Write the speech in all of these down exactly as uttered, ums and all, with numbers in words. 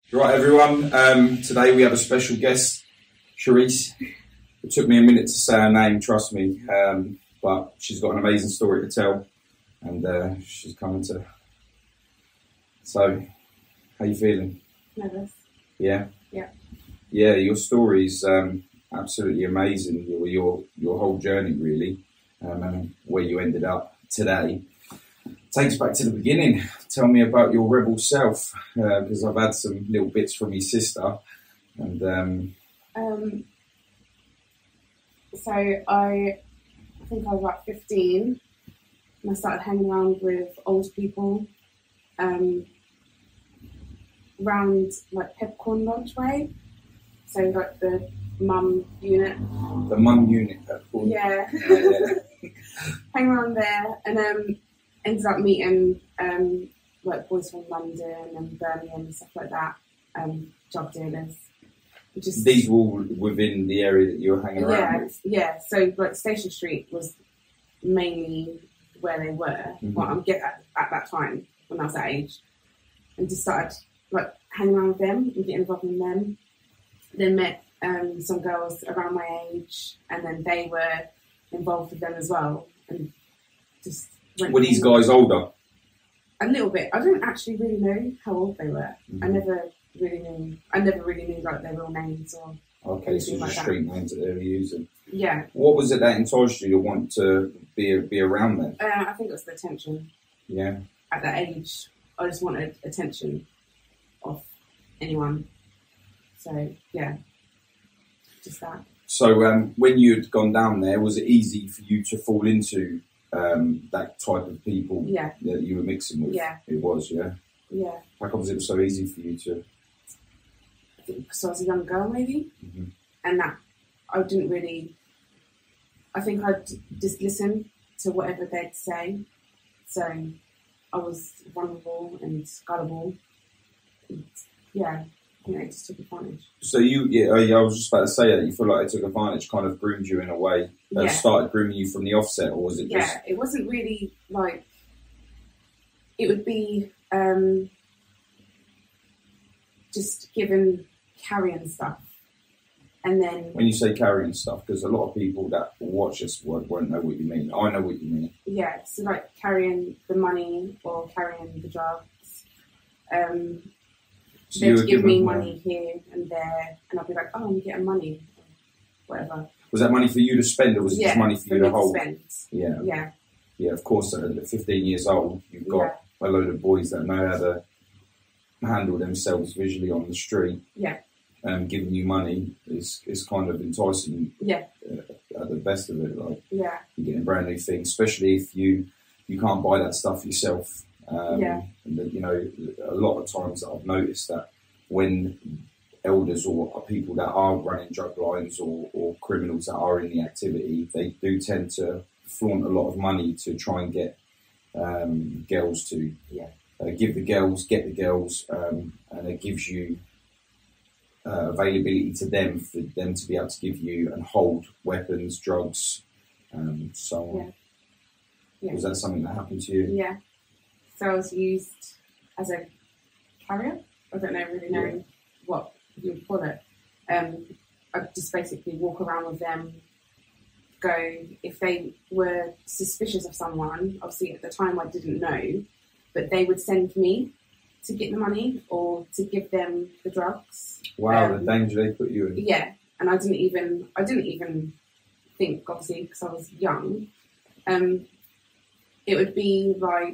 Right, everyone. Um, today we have a special guest, Charisse. It took me a minute to say her name, trust me, um, but she's got an amazing story to tell, and uh, she's coming to. So, how you feeling? Nervous. Yeah. Yeah. Yeah, your story is um, absolutely amazing. Your your your whole journey, really, um, and where you ended up today. Takes back to the beginning. Tell me about your rebel self, because uh, I've had some little bits from your sister, and um, um, so I, I think I was about fifteen, and I started hanging around with old people, um, around like Peppercorn Lodge way, so like the mum unit. The mum unit, Peppercorn. Yeah. yeah. Hang around there, and um. ended up meeting um, like boys from London and Birmingham and stuff like that, um, drug dealers. Just, These were all within the area that you were hanging around yeah, with? Yeah, so like Station Street was mainly where they were, Mm-hmm. well, I'm get at, at that time when I was that age, and just started like hanging around with them and getting involved in them. Then met um, some girls around my age, and then they were involved with them as well, and just. Were these guys older? A little bit. I don't actually really know how old they were. Mm-hmm. I never really knew. I never really knew like their real names or. Okay, so like just street names that they were using. Yeah. What was it that encouraged you to want to be be around them? Uh, I think it was the attention. Yeah. At that age, I just wanted attention of anyone. So yeah, just that. So um, when you had gone down there, was it easy for you to fall into um, that type of people yeah. that you were mixing with? Yeah. It was, yeah? Yeah. How come it was so easy for you to... I think because I was a young girl, maybe. Mm-hmm. And that I didn't really... I think I'd just listen to whatever they'd say. So I was vulnerable and gullible. And yeah, you know, it just took advantage. So you, yeah, I was just about to say that you feel like it took advantage, kind of groomed you in a way, uh, yeah. started grooming you from the offset, or was it just? Yeah, it wasn't really like. It would be um, just given carrying stuff, and then. When you say carrying stuff, because a lot of people that watch us won't, won't know what you mean. I know what you mean. Yeah, so like carrying the money or carrying the drugs. Um, So They'd give me money here and there, and I'd be like, "Oh, I'm getting money, whatever." Was that money for you to spend, or was it yeah, just money for, for you me to hold? To spend. Yeah, yeah, yeah. Of course, at fifteen years old, you've got yeah. a load of boys that know how to handle themselves visually on the street. Yeah, and um, giving you money is is kind of enticing. Yeah, uh, at the best of it, like yeah, you're getting brand new things, especially if you you can't buy that stuff yourself. Um, yeah, and the, you know, a lot of times I've noticed that. When elders or people that are running drug lines or, or criminals that are in the activity, they do tend to flaunt a lot of money to try and get um, girls to yeah. uh, give the girls, get the girls, um, and it gives you uh, availability to them for them to be able to give you and hold weapons, drugs, um, so on. Yeah. Yeah. Was that something that happened to you? Yeah. So I was used as a carrier. I don't know really know yeah. what you would call it. Um, I'd just basically walk around with them, go, if they were suspicious of someone, obviously at the time I didn't know, but they would send me to get the money or to give them the drugs. Wow, um, the danger they put you in. Yeah, and I didn't even, I didn't even think, obviously, because I was young. Um, it would be like,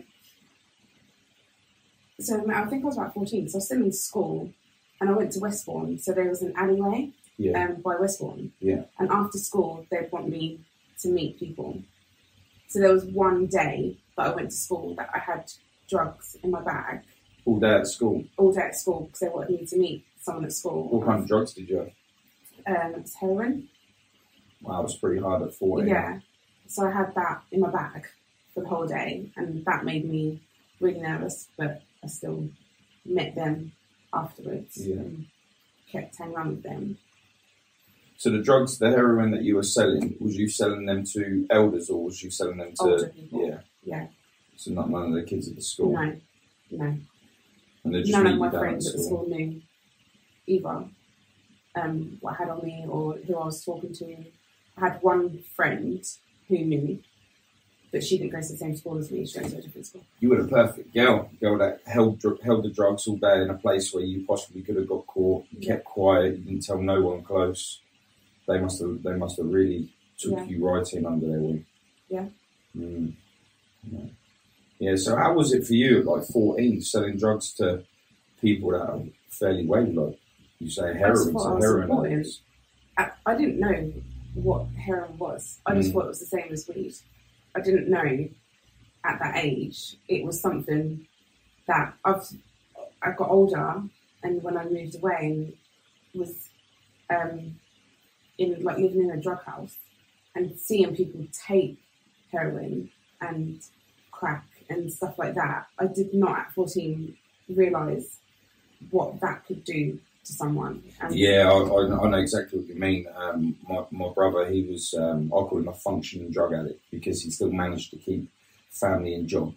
So I think I was about fourteen, so I was still in school, and I went to Westbourne. So there was an alleyway yeah. um, by Westbourne, yeah. and after school they'd want me to meet people. So there was one day that I went to school that I had drugs in my bag. All day at school? All day at school, because they wanted me to meet someone at school. What kind of drugs did you have? Um, it was heroin. Wow, it was pretty hard at fourteen. Yeah, so I had that in my bag for the whole day, and that made me really nervous, but I still met them afterwards yeah. and kept hanging around with them. So the drugs, the heroin that you were selling, was you selling them to elders or was you selling them to... Older people. Yeah. Yeah. So not none of the kids at the school? No, no. And they just None meet of my you down friends at at the school knew either um, what I had on me or who I was talking to. I had one friend who knew, but she didn't go to the same school as me. She went to a different school. You were the perfect girl, girl that held dr- held the drugs all day in a place where you possibly could have got caught. You Yeah. kept quiet. You didn't tell no one close. They must have. They must have really took Yeah. you right in under their wing. Yeah. Mm. Yeah. Yeah. So how was it for you at like fourteen, selling drugs to people that are fairly way, like you say, heroin, thought I so was heroin important. addicts? I, I didn't know what heroin was. I just Mm. thought it was the same as weed. I didn't know at that age it was something that I've I got older, and when I moved away and was um, in like living in a drug house and seeing people take heroin and crack and stuff like that, I did not at fourteen realise what that could do to someone. And Yeah, I, I, I know exactly what you mean. Um, my, my brother, he was, um, I call him a functioning drug addict because he still managed to keep family and job.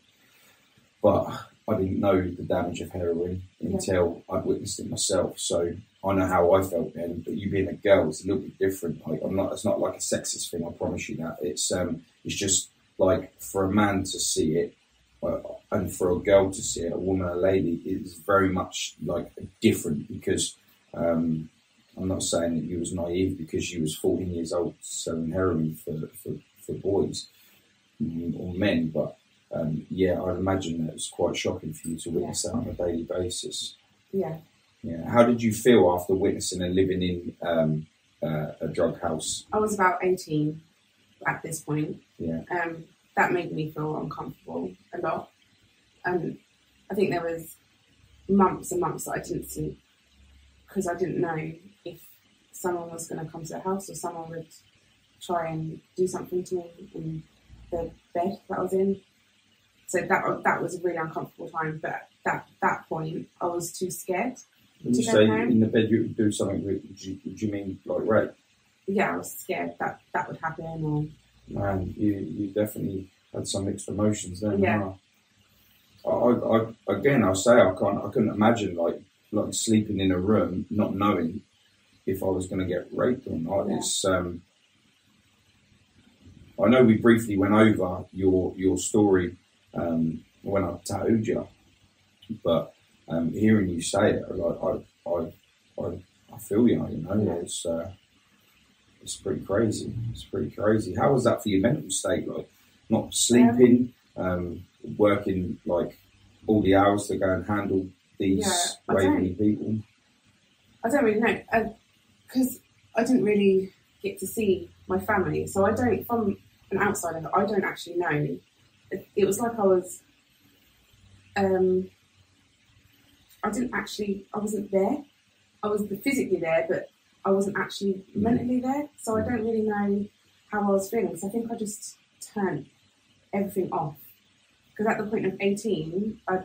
But I didn't know the damage of heroin until I'd witnessed it myself. So I know how I felt then. But you being a girl, it's a little bit different. Like, I'm not. It's not like a sexist thing. I promise you that. It's um. It's just like for a man to see it, uh, and for a girl to see it, a woman, a lady, is very much like different because. Um, I'm not saying that you was naive because you was fourteen years old selling heroin for for, for boys or men, but um, yeah, I'd imagine that it was quite shocking for you to witness Yeah. that on a daily basis. yeah, Yeah. How did you feel after witnessing and living in um, uh, a drug house? I was about eighteen at this point. Yeah. Um, that made me feel uncomfortable a lot. And I think there was months and months that I didn't sleep because I didn't know if someone was going to come to the house or someone would try and do something to me in the bed that I was in. So that that was a really uncomfortable time. But at that, that point, I was too scared. When you To go say home? in the bed you would do something, would you, would you mean like rape? Yeah, I was scared that that would happen. Or Man, you, you definitely had some mixed emotions then. Yeah. Huh? I, I, again, I'll say I can't. I couldn't imagine like like sleeping in a room, not knowing if I was going to get raped or not. Yeah. It's. Um, I know we briefly went over your your story um, when I tattooed you, but um, hearing you say it, like I, I, I, I feel you. You know, Yeah. it's. Uh, It's pretty crazy. It's pretty crazy. How was that for your mental state? Like, not sleeping, um, working like all the hours to go and handle these Yeah, I way don't- many people. I don't really know because I didn't really get to see my family, so I don't. From an outsider, I don't actually know. It, it was like I was. Um, I didn't actually. I wasn't there. I was physically there, but I wasn't actually mentally there. So I don't really know how I was feeling. So I think I just turned everything off. Because at the point of eighteen, I'd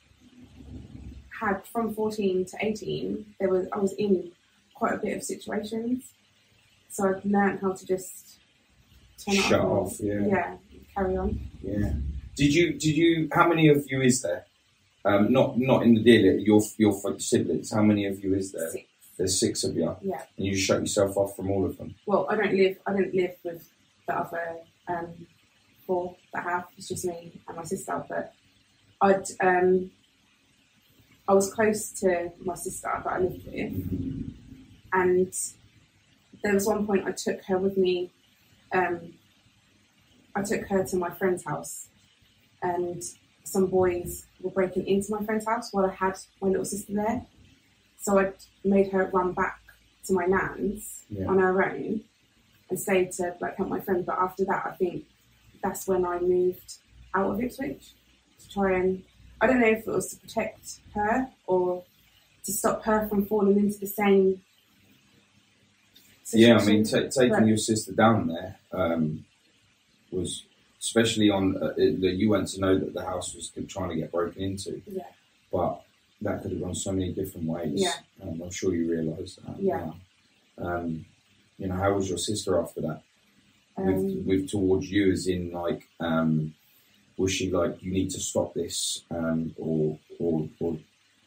had from fourteen to eighteen, there was I was in quite a bit of situations. So I've learned how to just turn it Shut off. off, yeah. Yeah, carry on. Yeah. Did you? Did you? How many of you is there? Um, not not in the deal. Your your siblings. How many of you is there? Six. There's six of you, Yeah. and you shut yourself off from all of them. Well, I don't live. I don't live with the other um, four that I have. It's just me and my sister. But I'd um, I was close to my sister that I lived with, and there was one point I took her with me. Um, I took her to my friend's house, and some boys were breaking into my friend's house while I had my little sister there. So I made her run back to my nan's Yeah. on her own and stayed to like help my friend. But after that, I think that's when I moved out of Ipswich to try and, I don't know if it was to protect her or to stop her from falling into the same Yeah, I situation. mean, ta taking But- your sister down there um, was, especially on uh, that you went to know that the house was trying to get broken into, Yeah, but that could have gone so many different ways. Yeah. Um, I'm sure you realise that. Yeah. now. Um, you know, how was your sister after that? with, um, with towards you, as in like, um, was she like, you need to stop this, um, or or or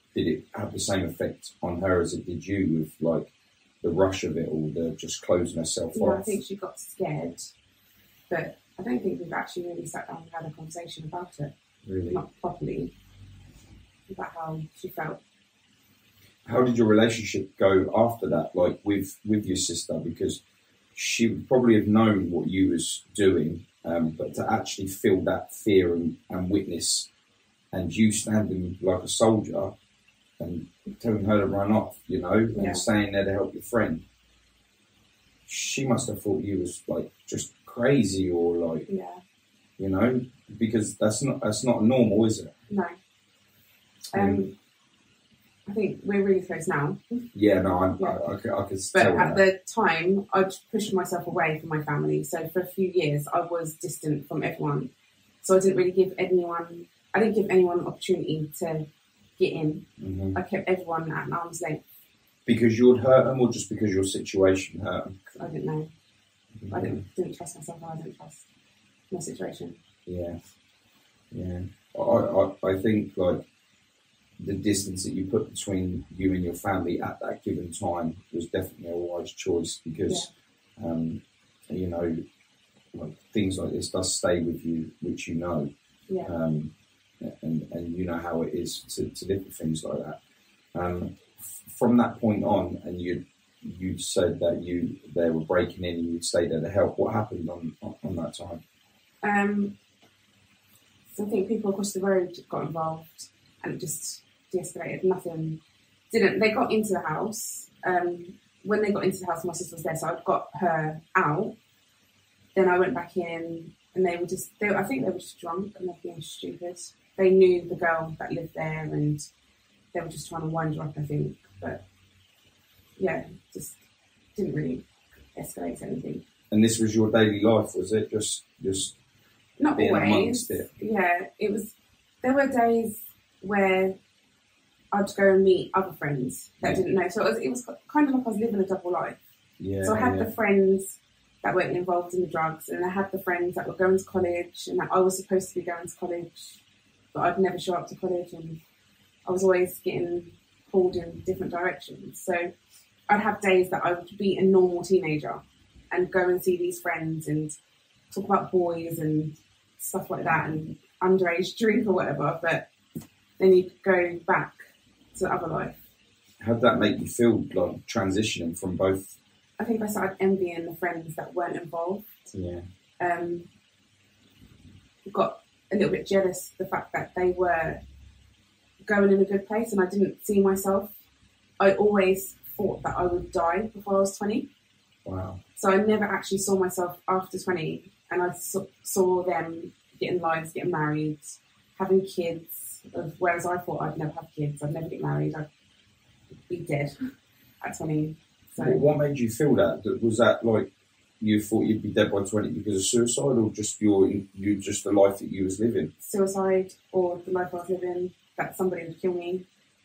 did it have the same effect on her as it did you, with like the rush of it all, the just closing herself Yeah, off? I think she got scared, but I don't think we've actually really sat down and had a conversation about it, Really? not properly, about how she felt. How did your relationship go after that, like with with your sister? Because she would probably have known what you was doing, um, but to actually feel that fear and, and witness, and you standing like a soldier and telling her to run off, you know, and Yeah. staying there to help your friend, she must have thought you was like just crazy, or like, Yeah, you know, because that's not that's not normal, is it? no. Um, I think we're really close now, Yeah, no, I, Yeah. I, I, could- I could but tell at that. the time, I'd pushed myself away from my family. So for a few years, I was distant from everyone. So I didn't really give anyone, I didn't give anyone an opportunity to get in. Mhm. I kept everyone at an arm's length. Because you'd hurt them, or just because your situation hurt them? 'Cause I didn't know. I didn't, didn't trust myself. I didn't trust my situation. Yeah, yeah. I, I, I think like the distance that you put between you and your family at that given time was definitely a wise choice, because, um, you know, like things like this does stay with you, which you know, Yeah. um, and and you know how it is to, to live with things like that. Um, f- from that point on, and you you said that you they were breaking in and you'd stay there to help. What happened on on, on that time? Um, so I think people across the road got involved, and it just de-escalated. Nothing didn't. They got into the house. Um, when they got into the house, my sister was there, so I got her out. Then I went back in, and they were just. They, I think they were just drunk and they were being stupid. They knew the girl that lived there, and they were just trying to wind her up, I think. But yeah, just didn't really escalate to anything. And this was your daily life, was it? Just just Not being always. amongst it. Yeah, it was. There were days where I'd go and meet other friends that I didn't know. So it was, it was kind of like I was living a double life. Yeah. So I had yeah. the friends that weren't involved in the drugs, and I had the friends that were going to college, and that I was supposed to be going to college, but I'd never show up to college, and I was always getting pulled in different directions. So I'd have days that I would be a normal teenager and go and see these friends and talk about boys and stuff like that and underage drink or whatever, but then you'd go back to the other life. How did that make you feel, like transitioning from both? I think I started envying the friends that weren't involved. Yeah. Um, got a little bit jealous the fact that they were going in a good place and I didn't see myself. I always thought that I would die before I was twenty. Wow. So I never actually saw myself after twenty, and I saw, saw them getting lives, getting married, having kids, of, whereas I thought I'd never have kids, I'd never get married, I'd be dead at twenty. So What, what made you feel that? That- Was that like you thought you'd be dead by twenty because of suicide, or just your you just the life that you was living? suicide or the life I was living, that somebody would kill me.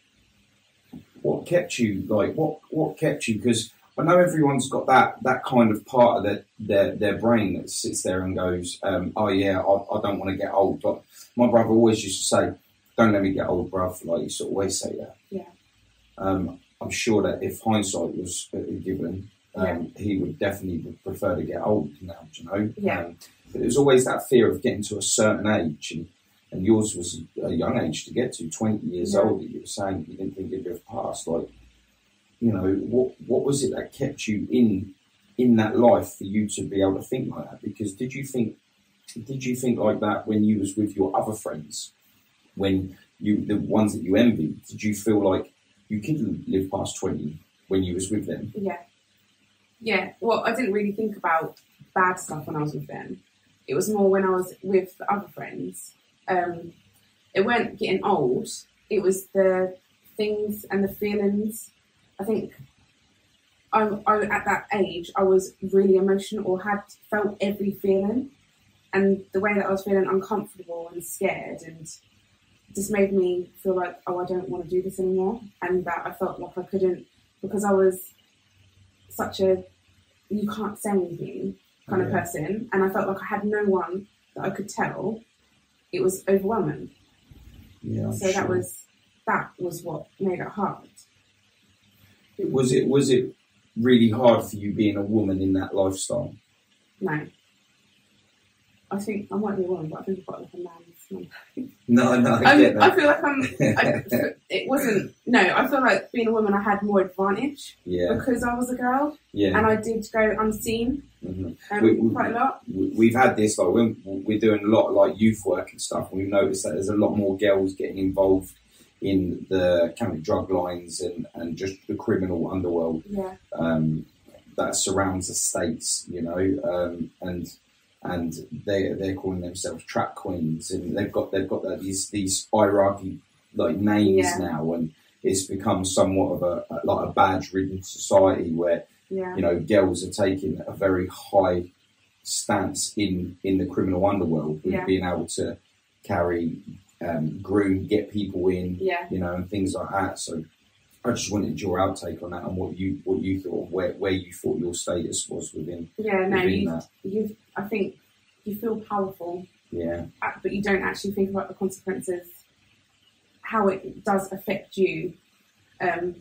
What kept you like what what kept you? Because I know everyone's got that that kind of part of their their, their brain that sits there and goes, um, oh yeah, I, I don't want to get old. Like my brother always used to say, don't let me get old, bruv. Like he used to always say that. Yeah. Um, I'm sure that if hindsight was uh, given, um, he would definitely prefer to get old now, you know? Yeah. Um, but there's always that fear of getting to a certain age, and, and yours was a young age to get to, twenty years Yeah. old, that you were saying that you didn't think it'd have passed. Like, you know, what what was it that kept you in in that life for you to be able to think like that? Because did you think did you think like that when you was with your other friends, when you the ones that you envied? Did you feel like you could live past twenty when you was with them? Yeah. Yeah. Well, I didn't really think about bad stuff when I was with them. It was more when I was with the other friends. Um, it weren't getting old. It was the things and the feelings. I think I, I at that age, I was really emotional or had felt every feeling. And the way that I was feeling uncomfortable and scared and just made me feel like, oh, I don't want to do this anymore. And that I felt like I couldn't, because I was such a you can't say anything kind of Yeah. person, and I felt like I had no one that I could tell. It was overwhelming. Yeah. I'm so that sure. was that was what made it hard. Was it was it really hard for you being a woman in that lifestyle? No. I think I might be a woman, but I think I've got like a man's. No, no, I I'm, get that. I feel like I'm. I, it wasn't. No, I feel like being a woman, I had more advantage Yeah, because I was a girl, yeah. and I did go unseen hmm um, We- we- quite a lot. we- We've had this, like, when we're doing a lot of, like, youth work and stuff, and we've noticed that there's a lot more girls getting involved in the county drug lines and, and just the criminal underworld Yeah, um, that surrounds the states, you know, um, and and they they're calling themselves trap queens, and they've got they've got that, these these hierarchy like names Yeah. now, and it's become somewhat of a, a like a badge-ridden society where yeah, you know girls are taking a very high stance in in the criminal underworld with Yeah. being able to carry, um, groom, get people in, yeah. you know, and things like that. So I just wanted your outtake on that and what you what you thought, where where you thought your status was within Yeah, no, within you, that. you. I think you feel powerful, Yeah, uh, but you don't actually think about the consequences, how it does affect you, um,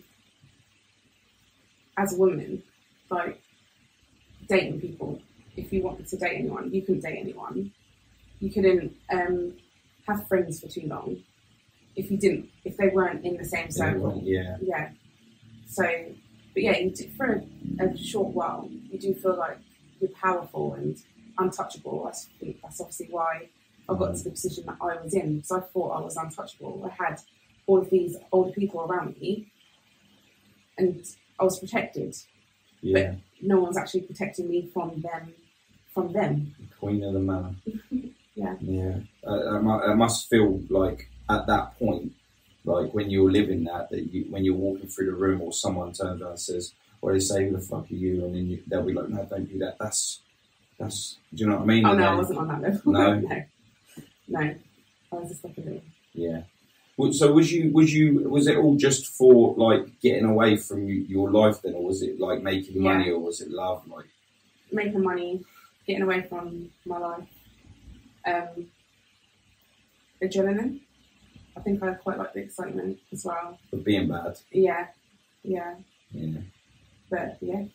as a woman. Like dating people. If you wanted to date anyone, you couldn't date anyone. You couldn't um, have friends for too long if you didn't, if they weren't in the same circle. yeah, Yeah. So, but yeah, you do, for a, a short while, you do feel like you're powerful and untouchable. I think that's obviously why I got to the position that I was in, because I thought I was untouchable. I had all of these older people around me, and I was protected. yeah. No one's actually protecting me from them. From them. Queen of the manor. Yeah. Yeah. Uh, I, mu- I must feel like at that point, like when you're living that, that you, when you're walking through the room or someone turns around and says, or they say, who the fuck are you? And then you, they'll be like, no, don't do that. That's, that's, do you know what I mean? Oh And no, I they- wasn't on that level. No? no, no. I was just like a little. Yeah. Well, so was you, was you, was it all just for like getting away from you, your life then, or was it like making Yeah. money, or was it love? Like, Making money, getting away from my life. Um, adrenaline. I think I quite like the excitement as well. for being bad? Yeah, yeah. Yeah. But yeah,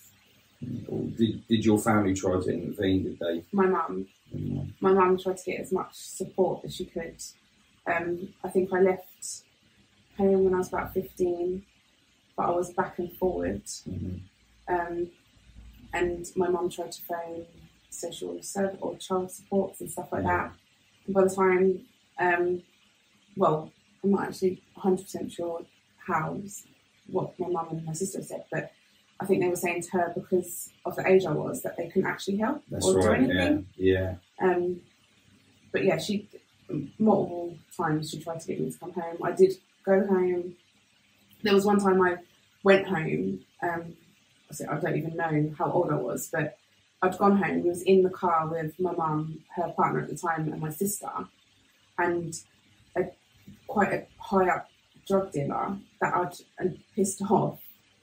Or did, did your family try to intervene? Did they? my mum, Mm, my mum tried to get as much support as she could. Um, I think I left home when I was about fifteen, but I was back and forward. mhm. Um, and my mum tried to phone social service or child supports and stuff like that. And by the time, um, well, I'm not actually one hundred percent sure how, what my mum and my sister said, but I think they were saying to her because of the age I was that they couldn't actually help That's or do right. Yeah. anything. Yeah. Um, but yeah, she multiple times she tried to get me to come home. I did go home. There was one time I went home. Um, I don't even know how old I was, but I'd gone home. I was in the car with my mum, her partner at the time, and my sister, and a quite a high up drug dealer that I'd and pissed off.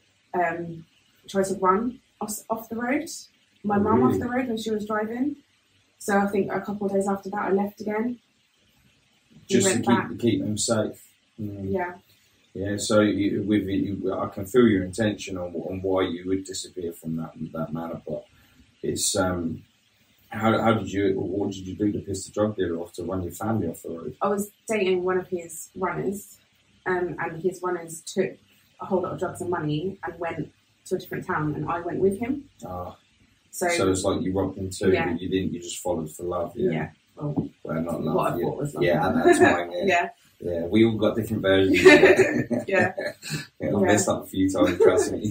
Um, tried to run off, off the road. My Oh, mum really? off the road when she was driving. So I think a couple of days after that, I left again. We Just to went keep back. keep them safe. Mm. Yeah, Yeah, so you, with it, you, I can feel your intention on, on why you would disappear from that that manner, but it's um, how how did you what did you do to piss the drug dealer off, to run your family off the road? I was dating one of his runners, um, and his runners took a whole lot of drugs and money and went to a different town, and I went with him. Ah, So, so it's like you robbed him too, Yeah. but you didn't. You just followed for love. Yeah, yeah, well, well, not love. what I yeah. thought was love. Yeah, at that time. Yeah. yeah, Yeah, we all got different versions. Yeah, yeah, yeah, I Yeah. messed up a few times. Trust me.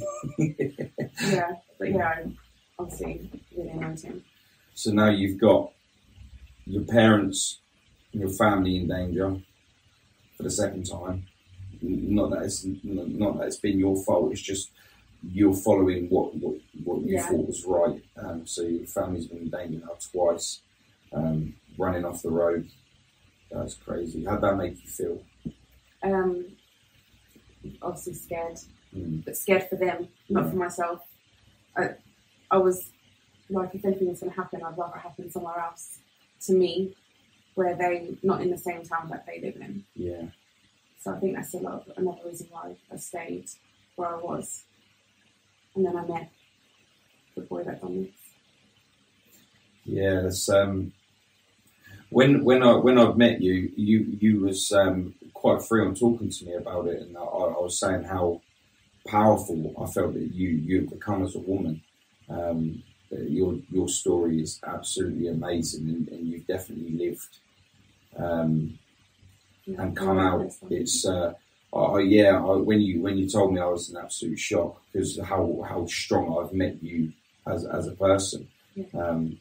yeah. But yeah, I obviously really annoyed him. So now you've got your parents and your family in danger for the second time. N- Not that it's not that it's been your fault. It's just you're following what what, what you Yeah. thought was right. Um, so your family's been in danger now twice, um, running off the road. That's crazy. How'd that make you feel? Um, obviously scared, Mm. but scared for them, not Yeah. for myself. I, I was like, if anything was going to happen, I'd rather it happen somewhere else to me, where they not in the same town that they live in. Yeah. So I think that's a lot of, another reason why I stayed where I was. And then I met the boy that done this. Yeah, that's um. When when I when I met you, you you was um, quite free on talking to me about it, and I, I was saying how powerful I felt that you you had become as a woman. Um, your your story is absolutely amazing, and, and you've definitely lived um, Yeah, and come I out. like this It's uh, I, yeah. I, when you when you told me, I was in absolute shock because how how strong I've met you as as a person. Yeah. Um,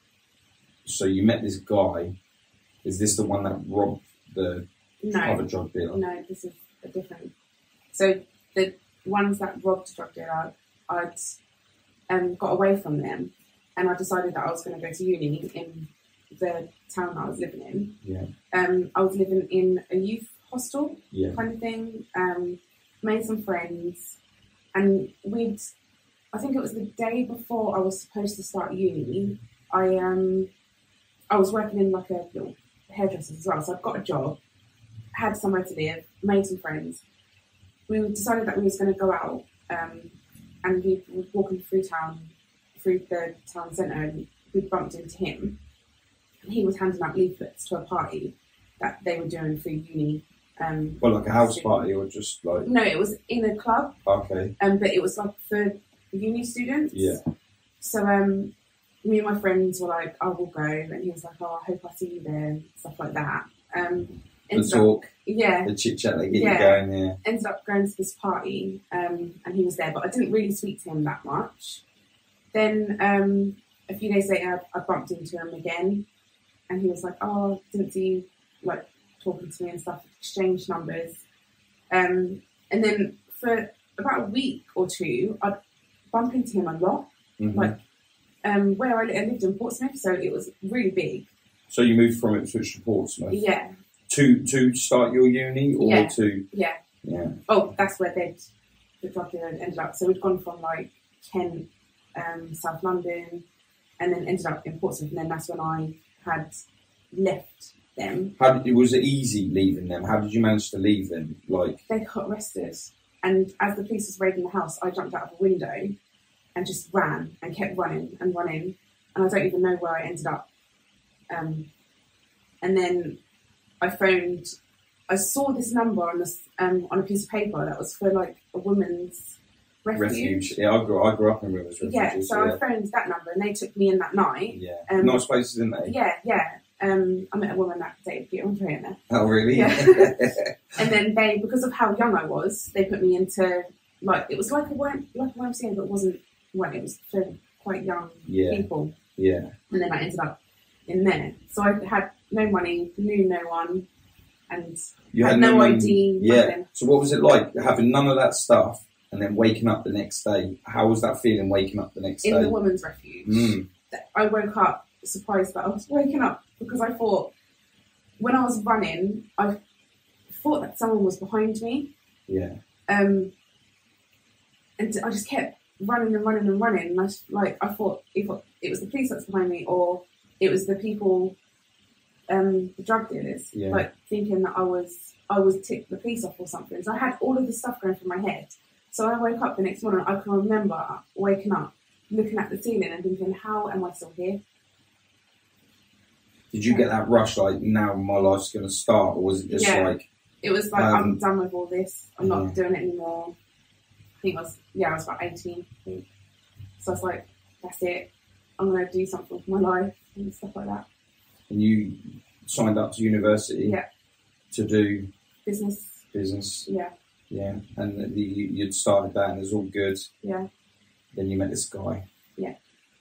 so you met this guy. Is this the one that robbed the No, other drug dealer? no, this is a different. So the ones that robbed the drug dealer, I'd um, got away from them, and I decided that I was going to go to uni in the town that I was living in. Yeah. Um, I was living in a youth hostel Yeah. kind of thing. Um, made some friends, and we'd. I think it was the day before I was supposed to start uni. I um, I was working in like a little hairdresser as well, so I'd got a job, had somewhere to live, made some friends. We decided that we was going to go out, um, and we were walking through town, through the town centre, and we bumped into him. And he was handing out leaflets to a party that they were doing for uni. Um, Well, like a house student- party or just like No, it was in a club, okay. um, but it was like for uni students. Yeah. So um, me and my friends were like, "I will go," and he was like, "Oh, I hope I see you there," and stuff like that. Um, The ended up- talk, yeah, the chit chat, they get Yeah. you going. Yeah. ended up going to this party, um, and he was there, but I didn't really speak to him that much. Then um, a few days later, I bumped into him again, and he was like, "Oh, didn't see you like talking to me and stuff." Exchanged numbers, um, and then for about a week or two, I'd bump into him a lot. Mhm. Like um, where I, li- I lived in Portsmouth, so it was really big. So you moved from Ipswich to Portsmouth Yeah, to to start your uni or Yeah. to yeah. yeah. Oh, that's where they'd the drug dealer had ended up. So we'd gone from like Kent, um, South London, and then ended up in Portsmouth. And then that's when I had left them. How did, was it easy leaving them? How did you manage to leave them? Like They got arrested, and as the police was raiding the house, I jumped out of a window and just ran and kept running and running, and I don't even know where I ended up. Um, and then I phoned. I saw this number on this um, on a piece of paper that was for like a woman's refuge. refuge. Yeah, I grew I grew up in Rivers Yeah, Refuges. so Yeah. I phoned that number, and they took me in that night. Yeah. Um, Nice places, didn't they? Yeah, yeah. Um, I met a woman that dated Peter Andre in there. Oh really? Yeah. And then they, because of how young I was, they put me into like it was like a Y- like a Y M C A, but it wasn't when it was for quite young Yeah. people. Yeah. And then I ended up in there. So I had no money, knew no one, and You had had no money. I D. Yeah. nothing. So what was it like having none of that stuff and then waking up the next day? How was that feeling waking up the next In day? the woman's refuge. Mm. I woke up surprised that I was waking up because I thought when I was running, I thought that someone was behind me. Yeah. Um, and I just kept running and running and running. And I just, like I thought if it was the police that's behind me or it was the people, um, the drug dealers, Yeah. like thinking that I was I was tipped the police off or something. So I had all of this stuff going through my head. So I woke up the next morning. I can remember waking up, looking at the ceiling and thinking, "How am I still here?" Did you get that rush like now my life's gonna start, or was it just Yeah. like It was like, Um, I'm done with all this. I'm not yeah. doing it anymore. I think I was, yeah, I was about eighteen. I think. So I was like, that's it. I'm going to do something for my life and stuff like that. and you signed up to university Yeah. to do Business, business? yeah, Yeah. And the, you, you'd started that and it was all good. yeah, Then you met this guy. yeah.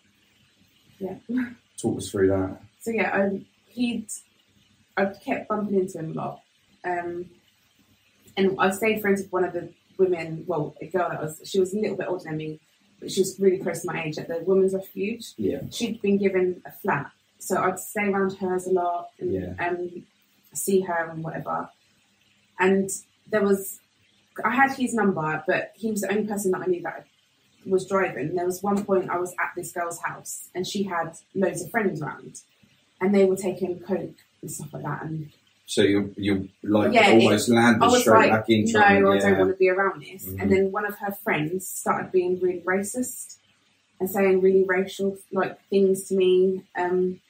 Talk us through that. So yeah, I, he'd, I kept bumping into him a lot. Um, and I stayed friends with one of the women, well, a girl that was, she was a little bit older than me, but she was really close to my age at the women's refuge. Yeah. She'd been given a flat, so I'd stay around hers a lot and Yeah. um, see her and whatever. And there was, I had his number, but he was the only person that I knew that was driving. There was one point I was at this girl's house, and she had loads of friends around, and they were taking coke and stuff like that, and So you you like Yeah, almost it- landed I was straight like, back in. no, trying to- I yeah. don't want to be around this. Mhm. And then one of her friends started being really racist and saying really racial like things to me, um,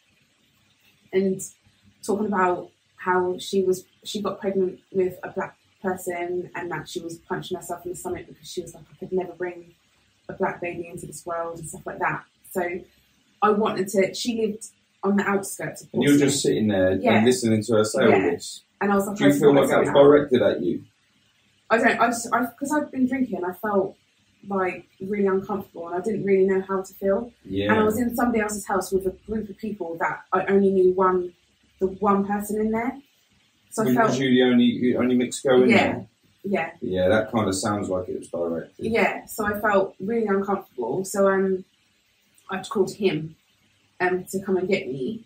and talking about how she was she got pregnant with a black person and that she was punching herself in the stomach because she was like, I could never bring a black baby into this world and stuff like that. So I wanted to. She lived on the outskirts of And you were Portsmouth, just sitting there Yeah. and listening to her say all Yeah. this. and I was like, Do you I feel like just that was wanted to- directed at you? I don't. I just because I've been drinking, I felt like really uncomfortable, and I didn't really know how to feel. Yeah. And I was in somebody else's house with a group of people that I only knew one, the one person in there. So I was, felt, was you the only the only mixed girl in yeah, there? yeah, Yeah, that kind of sounds like it was directed. yeah. So I felt really uncomfortable. So um, I called him um to come and get me,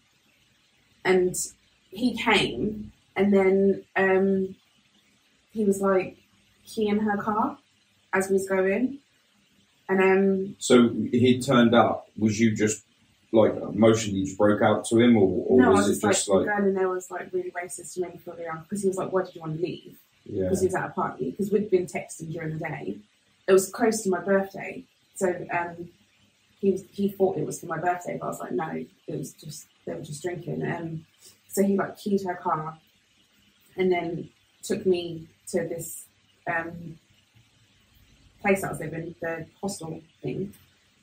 and he came, and then um, he was like keying her car as we was going, and um. So he turned up. Was you just like emotionally just broke out to him, or, or No, I was was it just just like, like, the girl in there was like really racist to me for the because he was like, why did you want to leave? yeah, Because he was at a party, because we'd been texting during the day. It was close to my birthday, so um, he was he thought it was for my birthday, but I was like, no, it was just they were just drinking. Um, so he like keyed her car, and then took me to this um, place I was living, the hostel thing,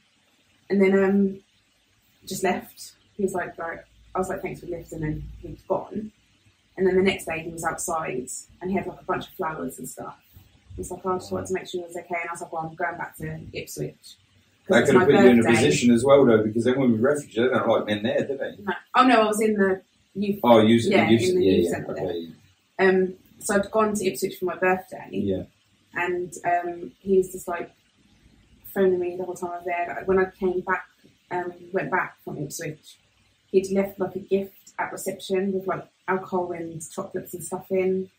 and then um, just left. He was like, right. I was like, thanks for the lift, and then he was gone. And then the next day he was outside and he had like a bunch of flowers and stuff. He was like, oh, I just wanted to make sure it was okay. And I was like, well, I'm going back to Ipswich. 'Cause that it's could have my put you in a birthday. position as well, though, because everyone with refugees, they don't like men there, do they? No. Oh no, I was in the youth. Oh, you said Yeah, you in said, the yeah, youth yeah, centre okay, Um, so I'd gone to Ipswich for my birthday, yeah. and um, he was just like phoning me the whole time I was there. Like, when I came back, um, went back from Ipswich, he'd left like a gift at reception with like alcohol and chocolates and stuff in.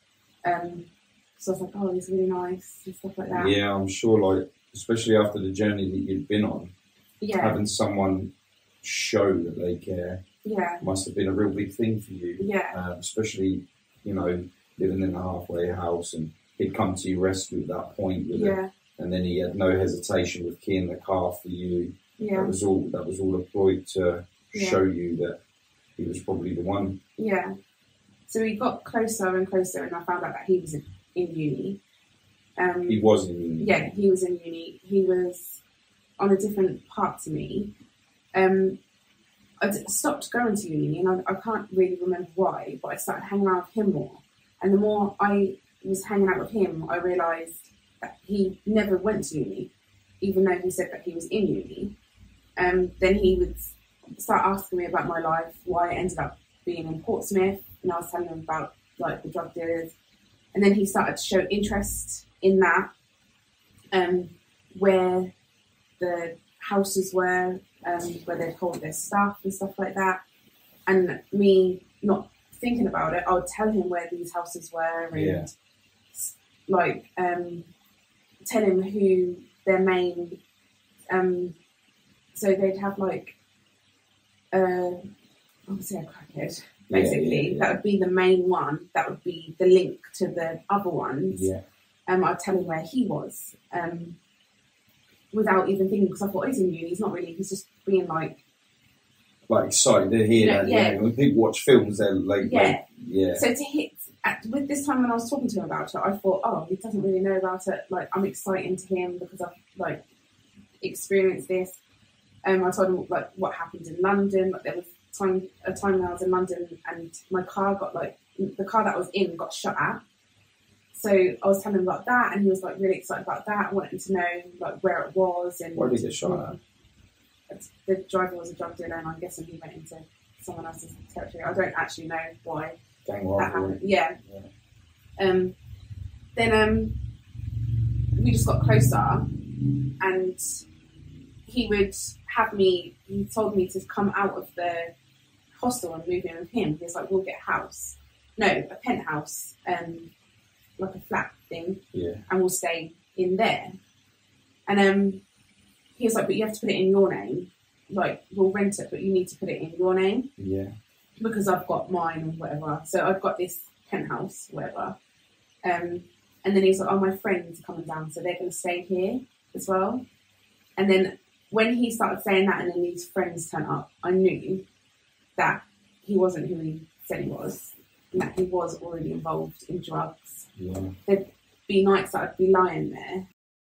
Um, so I was like, oh, he's really nice and stuff like that. Yeah, I'm sure, like, especially after the journey that you'd been on, Yeah, having someone show that they care yeah, must have been a real big thing for you. yeah, Um, especially, you know, living in a halfway house, and he'd come to your rescue at that point with it, yeah, and then he had no hesitation with keying the car for you. yeah, That was all. That was all a ploy to Yeah. show you that he was probably the one. yeah. So we got closer and closer, and I found out that he was in, in uni. Um, He was in uni. Yeah, he was in uni. He was on a different part to me. Um, I d- stopped going to uni, and I, I can't really remember why, but I started hanging around with him more. And the more I was hanging out with him, I realised that he never went to uni, even though he said that he was in uni. Um, then he would start asking me about my life, why I ended up being in Portsmouth, and I was telling him about like the drug dealers. And then he started to show interest in that, um, where the houses were, um, where they'd hold their stuff and stuff like that. And me not thinking about it, I would tell him where these houses were and Yeah. like um, tell him who their main. Um, so they'd have like, uh, obviously a crackhead. Yeah, Basically, yeah, yeah. that would be the main one. That would be the link to the other ones. Yeah. Um, I'd tell him where he was, um, without even thinking, because I thought he's in uni. He's not really. He's just being like, Like excited to hear Yeah, that. yeah. Yeah. When people watch films, they're like, Yeah. like, yeah. so to hit. At, with this time when I was talking to him about it, I thought, oh, he doesn't really know about it. Like, I'm exciting to him because I've like experienced this. Um, I told him like what happened in London. Like there was time a time when I was in London and my car got like the car that I was in got shot at. So I was telling him about that, and he was like really excited about that. I wanted him to know like where it was and Why did it shot at? the driver was a drug dealer, and I'm guessing he went into someone else's territory. I don't actually know why Gang that robbery. happened. Yeah. Yeah. Um, then um, we just got closer, and he would have me. He told me to come out of the hostel and move in with him. He was like, "We'll get a house, no, a penthouse, um, like a flat thing, Yeah. and we'll stay in there." And um, he was like, "But you have to put it in your name. Like, we'll rent it, but you need to put it in your name." Yeah. because I've got mine or whatever. So I've got this penthouse, whatever. Um, and then he's like, oh, my friends are coming down, so they're going to stay here as well. And then when he started saying that and then these friends turn up, I knew that he wasn't who he said he was, and that he was already involved in drugs. Yeah. There'd be nights that I'd be lying there.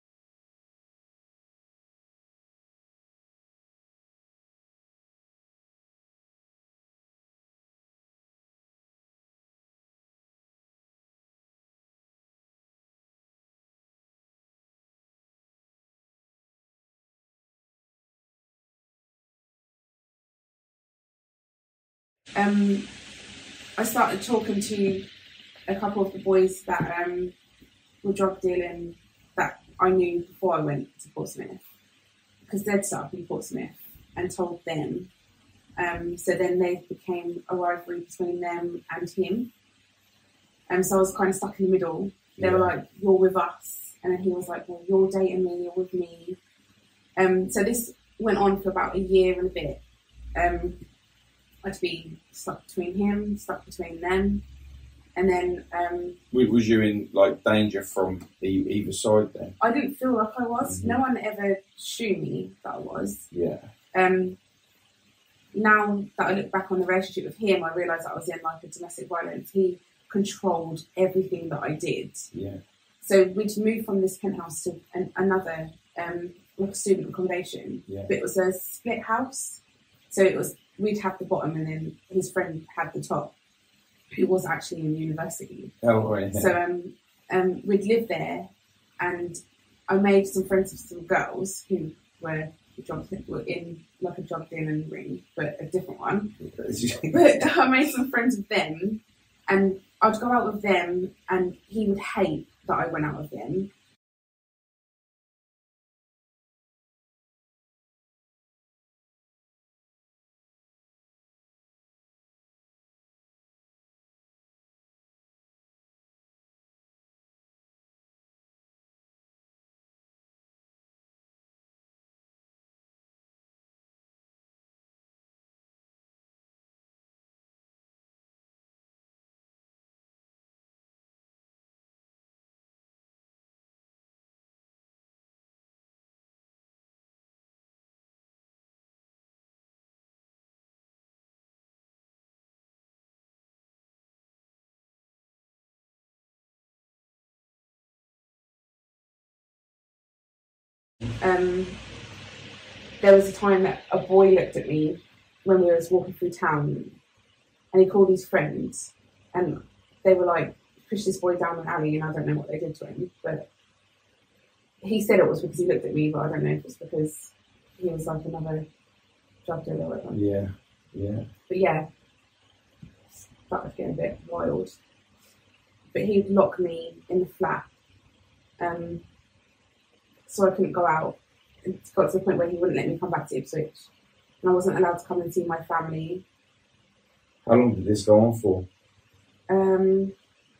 Um, I started talking to a couple of the boys that um, were drug dealing that I knew before I went to Portsmouth, because they'd set up in Portsmouth, and told them. Um, so then they became a rivalry between them and him. And um, so I was kind of stuck in the middle. They yeah. were like, you're with us. And then he was like, well, you're dating me, you're with me. Um, so this went on for about a year and a bit. Um, I'd be stuck between him, stuck between them. And then... Um, was you in, like, danger from e- either side then? I didn't feel like I was. Mm-hmm. No one ever showed me that I was. Yeah. Um, now that I look back on the relationship with him, I realise that I was in, like, a domestic violence. He controlled everything that I did. Yeah. So we'd moved from this penthouse to an, another, um, like, a student accommodation. Yeah. But it was a split house. So it was... We'd have the bottom and then his friend had the top, who was actually in university. Oh, right. So um, um, we'd live there, and I made some friends with some girls who were, drug, were in like a drug dealing ring, but a different one. But I made some friends with them, and I'd go out with them, and he would hate that I went out with them. Um, there was a time that a boy looked at me when we were walking through town, and he called his friends, and they were like, push this boy down the alley, and I don't know what they did to him, but he said it was because he looked at me, but I don't know if it's because he was like another drug dealer or whatever. Yeah, yeah. But yeah, that was getting a bit wild. But he'd lock me in the flat, um, so I couldn't go out. It got to the point where he wouldn't let me come back to Ipswich, and I wasn't allowed to come and see my family. How long did this go on for? Um,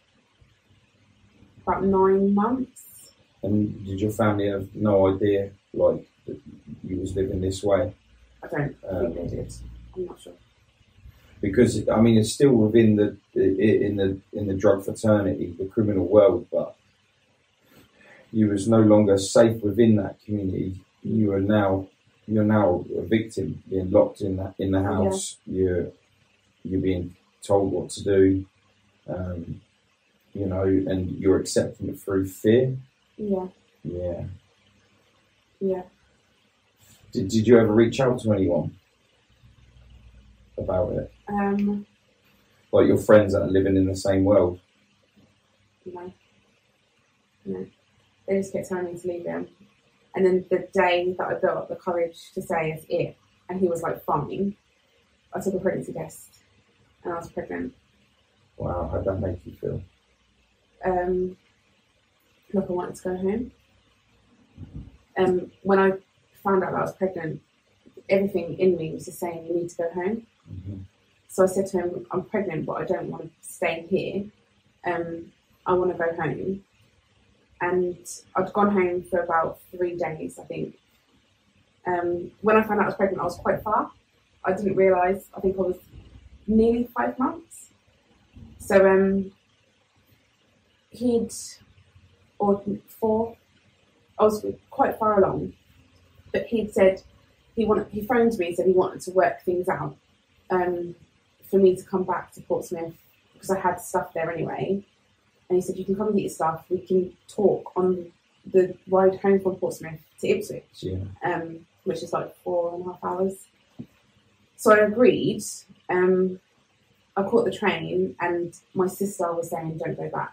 about nine months. And did your family have no idea, like, that you was living this way? I don't um, think they did. I'm not sure. Because I mean, it's still within the in the in the drug fraternity, the criminal world, but you was no longer safe within that community. You are now you're now a victim, being locked in that in the house. Yeah. You're you're being told what to do, um, you know, and you're accepting it through fear. Yeah. Yeah. Yeah. Did Did you ever reach out to anyone about it? Um. Like your friends that are living in the same world? No. No. They just kept telling me to leave him. And then the day that I built up the courage to say it's it, and he was like, fine, I took a pregnancy test and I was pregnant. Wow, how'd that make you feel? Um, like I wanted to go home. Um, when I found out that I was pregnant, everything in me was just saying, you need to go home. Mm-hmm. So I said to him, I'm pregnant, but I don't want to stay here. Um, I want to go home. And I'd gone home for about three days, I think. Um, when I found out I was pregnant, I was quite far. I didn't realise. I think I was nearly five months. So um, he'd, or four, I was quite far along, but he'd said he wanted, he phoned me and said he wanted to work things out um, for me to come back to Portsmouth because I had stuff there anyway. And he said, you can come and get your stuff. We can talk on the ride home from Portsmouth to Ipswich, Yeah. um, which is like four and a half hours. So I agreed. Um, I caught the train, and my sister was saying, don't go back.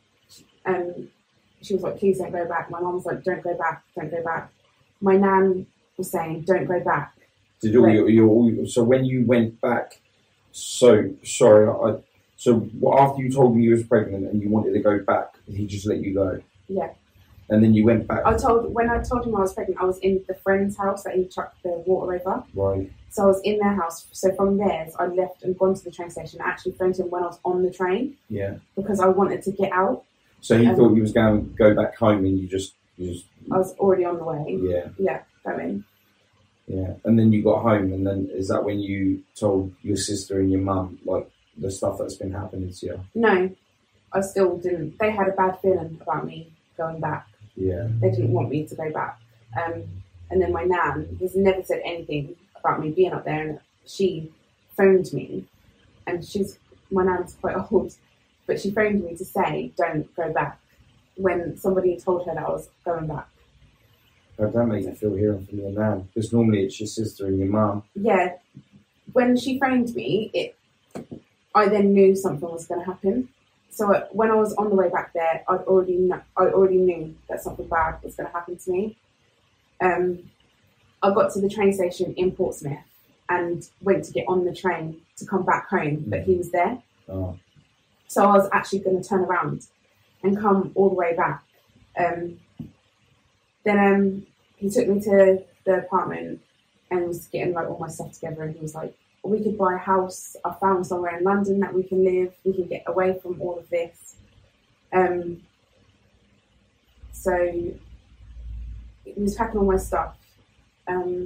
Um, she was like, please don't go back. My mum was like, don't go back, don't go back. My nan was saying, don't go back. Did all your, your all, so when you went back, so sorry, I, so what, after you told me you was pregnant and you wanted to go back, he just let you go? Yeah. And then you went back? I told when I told him I was pregnant, I was in the friend's house that he chucked the water over. Right. So I was in their house. So from theirs, I left and gone to the train station. I actually phoned him when I was on the train. Yeah. Because I wanted to get out. So he um, thought you was going to go back home, and you just, you just. I was already on the way. Yeah. Yeah, going. Yeah. And then you got home, and then is that when you told your sister and your mum like the stuff that's been happening to you? No, I still didn't. They had a bad feeling about me going back. Yeah. They didn't want me to go back. Um, and then my nan has never said anything about me being up there, and she phoned me, and she's, my nan's quite old, but she phoned me to say, don't go back, when somebody told her that I was going back. How does that make you feel hearing from your nan? Because normally it's your sister and your mum. Yeah, when she phoned me, it, I then knew something was going to happen. So when I was on the way back there, I'd already kn- I already knew that something bad was going to happen to me. Um, I got to the train station in Portsmouth and went to get on the train to come back home, but he was there. Oh. So I was actually going to turn around and come all the way back. Um, then um, he took me to the apartment and was getting like all my stuff together, and he was like, we could buy a house. I found somewhere in London that we can live. We can get away from all of this. Um, so he was packing all my stuff. Um,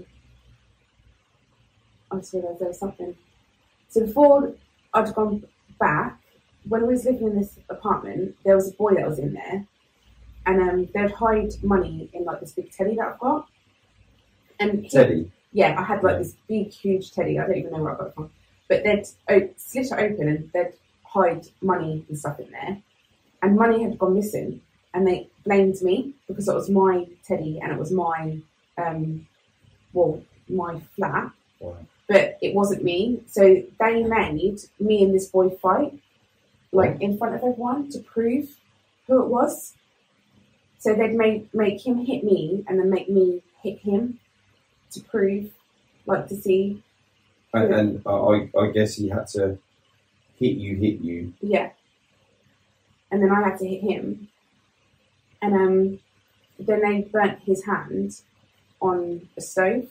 I just realised there was something. So before I'd gone back, when I was living in this apartment, there was a boy that was in there, and um, they'd hide money in like this big teddy that I've got. And he, Teddy? Yeah, I had like this big, huge teddy. I don't even know where I got it from. But they'd oh, slit it open and they'd hide money and stuff in there. And money had gone missing. And they blamed me because it was my teddy and it was my, um, well, my flat. Wow. But it wasn't me. So they made me and this boy fight, like in front of everyone, to prove who it was. So they'd make, make him hit me and then make me hit him to prove, like to see. And, and uh, I, I guess he had to hit you, hit you. Yeah. And then I had to hit him. And um, then they burnt his hand on a stove.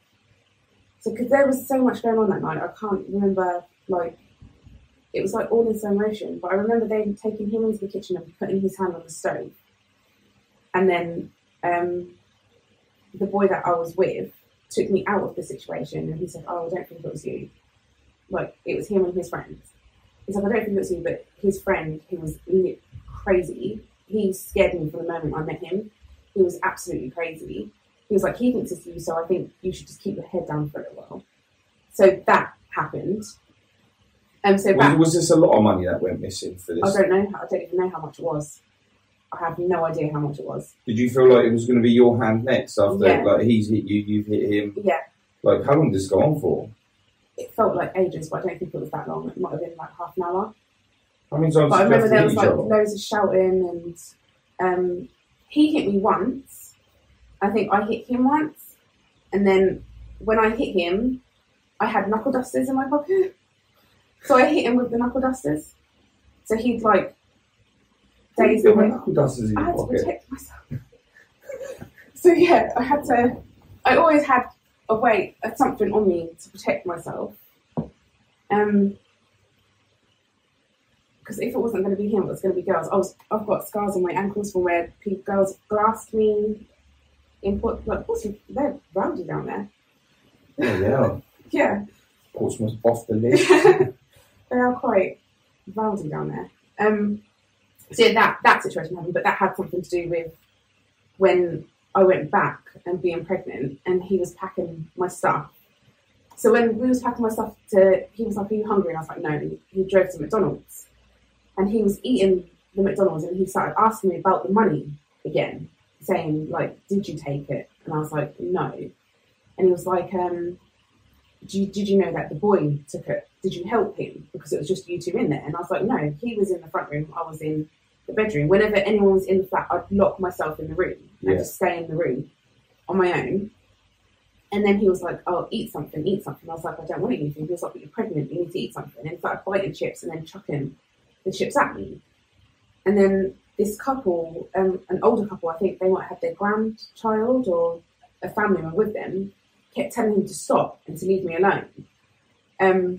So, because there was so much going on that night, I can't remember, like, it was like all in slow motion. But I remember they taking him into the kitchen and putting his hand on the stove. And then um, the boy that I was with took me out of the situation, and he said, oh, I don't think it was you. Like, it was him and his friends. He's like, I don't think it was you, but his friend, who was crazy, he scared me from the moment I met him. He was absolutely crazy. He was like, he thinks it's you, so I think you should just keep your head down for a little while. So that happened. Um, so was, back, was this a lot of money that went missing for this? I don't know. I don't even know how much it was. I have no idea how much it was. Did you feel like it was going to be your hand next after, Yeah. like, he's hit you, you've hit him? Yeah. Like, how long did this go on for? It felt like ages, but I don't think it was that long. It might have been like half an hour. How many times But I did you have remember to there hit was each like other? loads of shouting, and um, he hit me once. I think I hit him once, and then when I hit him, I had knuckle dusters in my pocket. So I hit him with the knuckle dusters. So he'd like daze There were away. knuckle dusters in I your had to pocket. protect myself. So yeah, I had to. I always had a way, uh, something on me to protect myself. Um, because if it wasn't going to be him, it was going to be girls. I was, I've got scars on my ankles from where people, girls glassed me. In Port, like, Portsmouth, they're rowdy down there. Oh, yeah. Yeah. Portsmouth off the list. they are quite rowdy down there. Um, so yeah, that, that situation happened, but that had something to do with when I went back and being pregnant and he was packing my stuff. So when we was packing my stuff to, he was like, are you hungry? And I was like, no. And he drove to McDonald's and he was eating the McDonald's and he started asking me about the money again, saying like, did you take it? And I was like, no. And he was like, um, did you, did you know that the boy took it? Did you help him? Because it was just you two in there. And I was like, no, he was in the front room. I was in the bedroom. Whenever anyone was in the flat, I'd lock myself in the room and Yeah. just stay in the room on my own. And then he was like, oh, eat something, eat something. I was like, I don't want anything. He was like, but you're pregnant, you need to eat something. And he started biting chips and then chucking the chips at me. And then this couple, um, an older couple, I think they might have their grandchild or a family member with them, kept telling him to stop and to leave me alone. Um,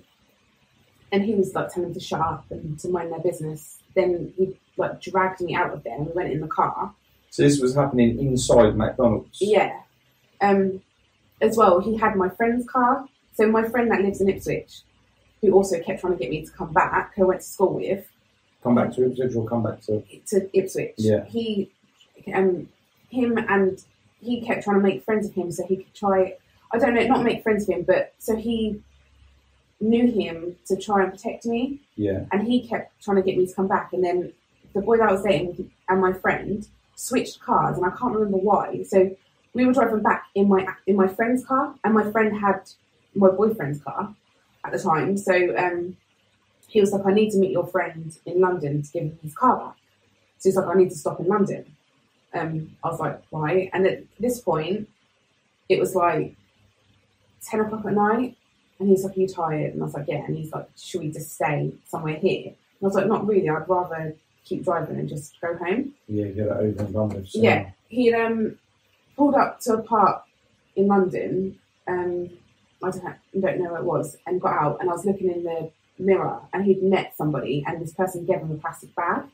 and he was like telling them to shut up and to mind their business. Then he like dragged me out of there and we went in the car. So this was happening inside McDonald's? Yeah. Um, as well, he had my friend's car. So my friend that lives in Ipswich, who also kept trying to get me to come back, who I went to school with. Come back to Ipswich or come back to... To Ipswich. Yeah. He, um, him and he kept trying to make friends of him so he could try, I don't know, not make friends with him, but so he knew him to try and protect me. Yeah. And he kept trying to get me to come back. And then the boy that I was dating and my friend switched cars, and I can't remember why. So we were driving back in my in my friend's car, and my friend had my boyfriend's car at the time. So um, he was like, I need to meet your friend in London to give him his car back. So he's like, I need to stop in London. Um, I was like, why? And at this point, it was like ten o'clock at night. And he's like, are you tired? And I was like, yeah. And he's like, should we just stay somewhere here? And I was like, not really. I'd rather keep driving and just go home. Yeah, get it over and done with. So. Yeah. He um, pulled up to a park in London. Um, I don't, know, don't know where it was. And got out. And I was looking in the mirror. And he'd met somebody. And this person gave him a plastic bag.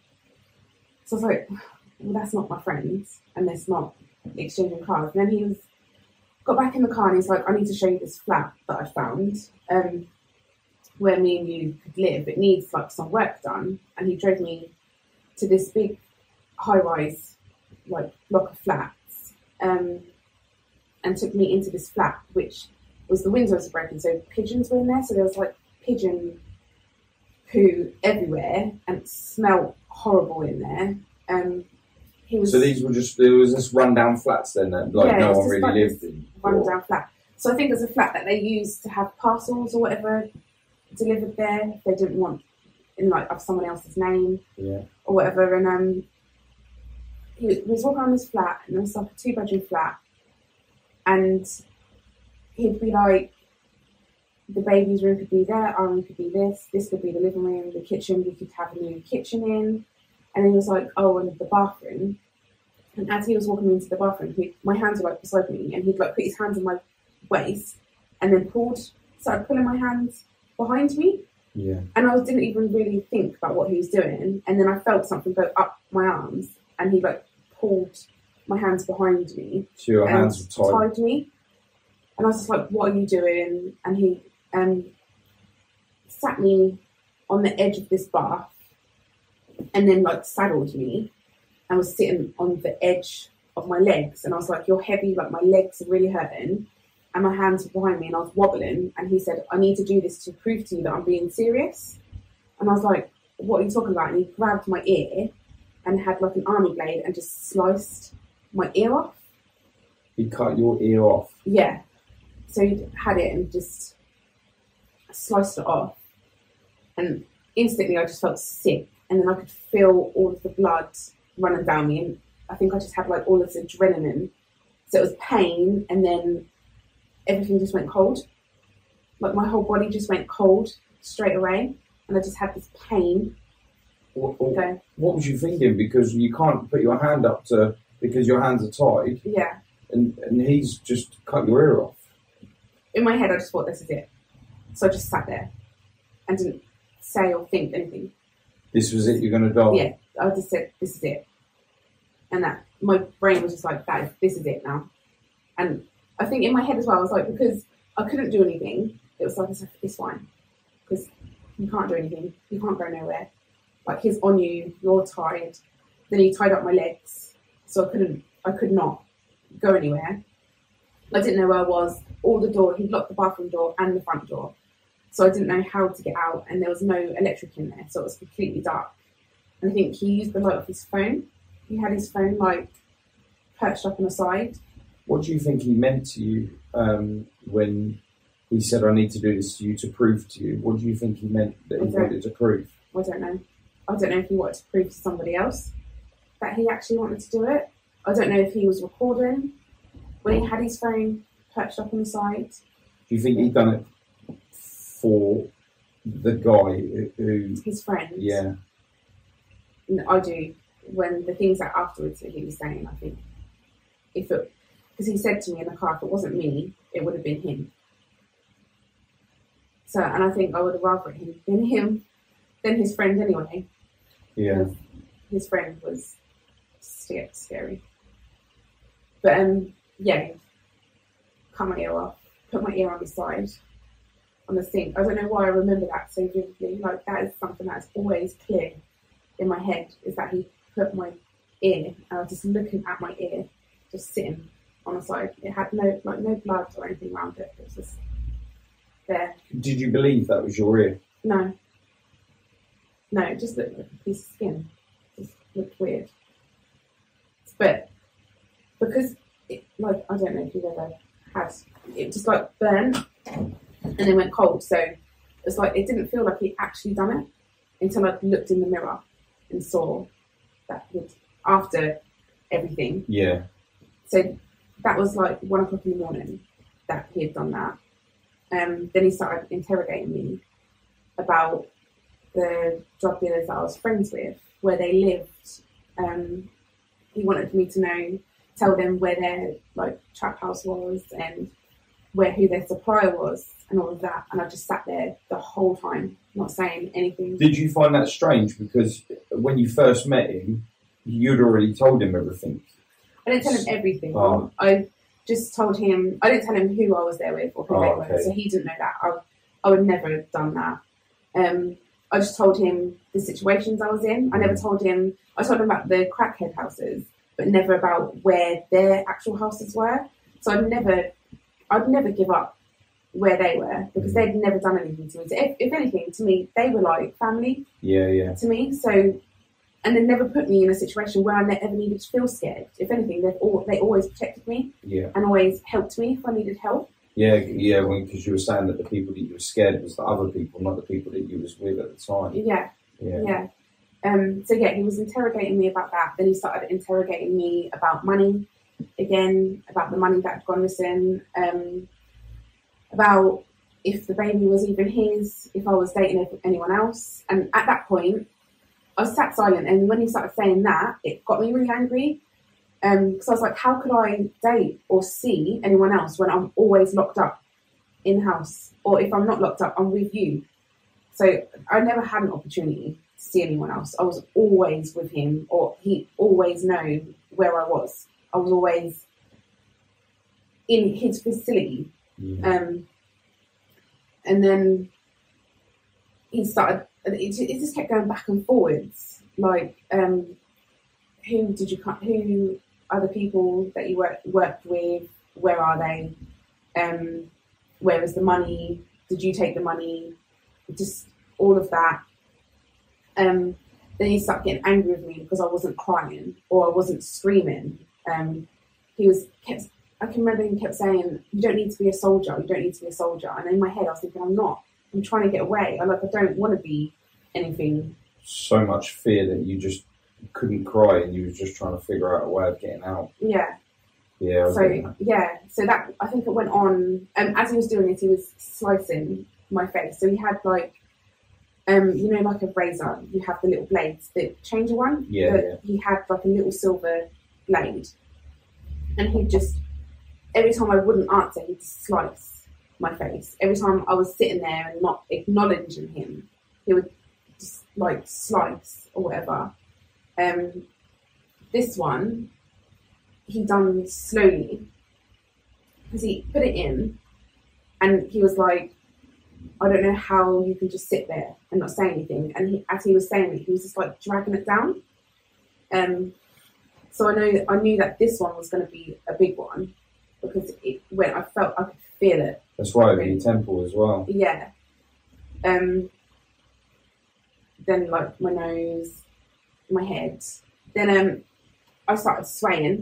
So I was like, well, that's not my friend. And that's not exchanging cars. And then he was got back in the car and he's like, I need to show you this flat that I found um, where me and you could live. It needs like some work done. And he drove me to this big high-rise like block of flats um, and took me into this flat, which was the windows were broken, so pigeons were in there. So there was like pigeon poo everywhere and it smelled horrible in there. Um, He was, so these were just, there was just rundown flats then that like yeah, no one just really like lived in? Run down flat. So I think there's a flat that they used to have parcels or whatever delivered there. If they didn't want in like of someone else's name Yeah. or whatever. And um, he, he was walking around this flat and it was like a two bedroom flat. And he'd be like, the baby's room could be there, our room could be this, this could be the living room, the kitchen, we could have a new kitchen in. And then he was like, oh, and the bathroom. And as he was walking into the bathroom, he, my hands were like beside me, and he'd like put his hands on my waist, and then pulled, started pulling my hands behind me. Yeah. And I didn't even really think about what he was doing. And then I felt something go up my arms, and he like pulled my hands behind me. So your and hands were tied. tied me. And I was just like, what are you doing? And he um, sat me on the edge of this bath, and then like saddled me and was sitting on the edge of my legs. And I was like, you're heavy, like my legs are really hurting. And my hands were behind me and I was wobbling. And he said, I need to do this to prove to you that I'm being serious. And I was like, what are you talking about? And he grabbed my ear and had like an army blade and just sliced my ear off. He cut your ear off. Yeah. So he had it and just sliced it off. And instantly I just felt sick. And then I could feel all of the blood running down me. And I think I just had like all this adrenaline. So it was pain, and then everything just went cold. Like my whole body just went cold straight away. And I just had this pain. What, what, Okay. what was you thinking? Because you can't put your hand up to, because your hands are tied, Yeah. and, and he's just cut your ear off. In my head, I just thought, this is it. So I just sat there and didn't say or think anything. This was it, you're going to die? Yeah, I just said, this is it. And that, my brain was just like, that is, this is it now. And I think in my head as well, I was like, because I couldn't do anything, it was like, it's, it's fine. Because you can't do anything. You can't go nowhere. Like, he's on you. You're tied. Then he tied up my legs, so I couldn't. I could not go anywhere. I didn't know where I was. All the door. He locked the bathroom door and the front door, so I didn't know how to get out. And there was no electric in there, so it was completely dark. And I think he used the light of his phone. He had his phone like perched up on the side. What do you think he meant to you um, when he said, "I need to do this to you to prove to you"? What do you think he meant that he wanted to prove? I don't know. I don't know if he wanted to prove to somebody else that he actually wanted to do it. I don't know if he was recording when he had his phone perched up on the side. Do you think he'd done it for the guy who... His friend? Yeah. I do. When the things that afterwards that he was saying, I think, if it... Because he said to me in the car, if it wasn't me, it would have been him. So, and I think I would have rather him than him, than his friend anyway. Yeah. His friend was scary. But, um, yeah, cut my ear off, put my ear on his side, on the sink. I don't know why I remember that so vividly. Like, that is something that's always clear in my head, is that he put my ear, and I was just looking at my ear, just sitting on the side. It had no, like, no blood or anything around it. It was just there. Did you believe that was your ear? No. No, it just looked like a piece of skin. It just looked weird. But because, it, like, I don't know if you've ever had, it just like burned and then went cold. So it's like, it didn't feel like he'd actually done it until I looked in the mirror and saw that he'd, after everything. Yeah. So that was like one o'clock in the morning that he had done that. Um, then he started interrogating me about the drug dealers that I was friends with, where they lived. Um, he wanted me to know, tell them where their like trap house was and where who their supplier was and all of that. And I just sat there the whole time, not saying anything. Did you find that strange? Because when you first met him, you'd already told him everything. I didn't tell him everything. Oh. I just told him, I didn't tell him who I was there with or who Oh, they okay. were, so he didn't know that. I, I would never have done that. Um, I just told him the situations I was in. I never told him, I told him about the crackhead houses, but never about where their actual houses were. So I'd never, I'd never give up where they were, because they'd never done anything to me. So if, if anything, to me, they were like family. Yeah, yeah. To me, so, and they never put me in a situation where I ne- ever needed to feel scared. If anything, they've all, they always protected me. Yeah. And always helped me if I needed help. Yeah, yeah, because you were saying that the people that you were scared of was the other people, not the people that you was with at the time. Yeah. Yeah. Yeah. Um, so yeah, he was interrogating me about that. Then he started interrogating me about money, again, about the money that had gone missing, um, about if the baby was even his, if I was dating anyone else. And at that point, I was sat silent. And when he started saying that, it got me really angry. Um, because I was like, how could I date or see anyone else when I'm always locked up in house? Or if I'm not locked up, I'm with you. So I never had an opportunity to see anyone else. I was always with him, or he always knew where I was. I was always in his facility. Yeah. Um, and then he started, it, it just kept going back and forwards. Like, um, who did you, who are the people that you work, worked with? Where are they? Um, where is the money? Did you take the money? Just all of that. Um, then he started getting angry with me because I wasn't crying or I wasn't screaming. Um, he was kept. I can remember him kept saying, "You don't need to be a soldier. You don't need to be a soldier." And in my head, I was thinking, "I'm not. I'm trying to get away. I like. I don't want to be anything." So much fear that you just couldn't cry, and you was just trying to figure out a way of getting out. Yeah. Yeah. I So that. yeah. So that I think it went on. Um, as he was doing it, he was slicing my face. So he had like. Um, you know, like a razor, you have the little blades, the changer one. Yeah, but yeah. He had like a little silver blade, and he'd just every time I wouldn't answer, he'd slice my face. Every time I was sitting there and not acknowledging him, he would just like slice or whatever. Um, this one he done slowly because he put it in, and he was like, I don't know how you can just sit there and not say anything. And he, as he was saying it, he was just like dragging it down. Um, so I know I knew that this one was going to be a big one because it when I felt I could feel it. That's right, over your temple as well. Yeah. Um. Then like my nose, my head. Then um, I started swaying,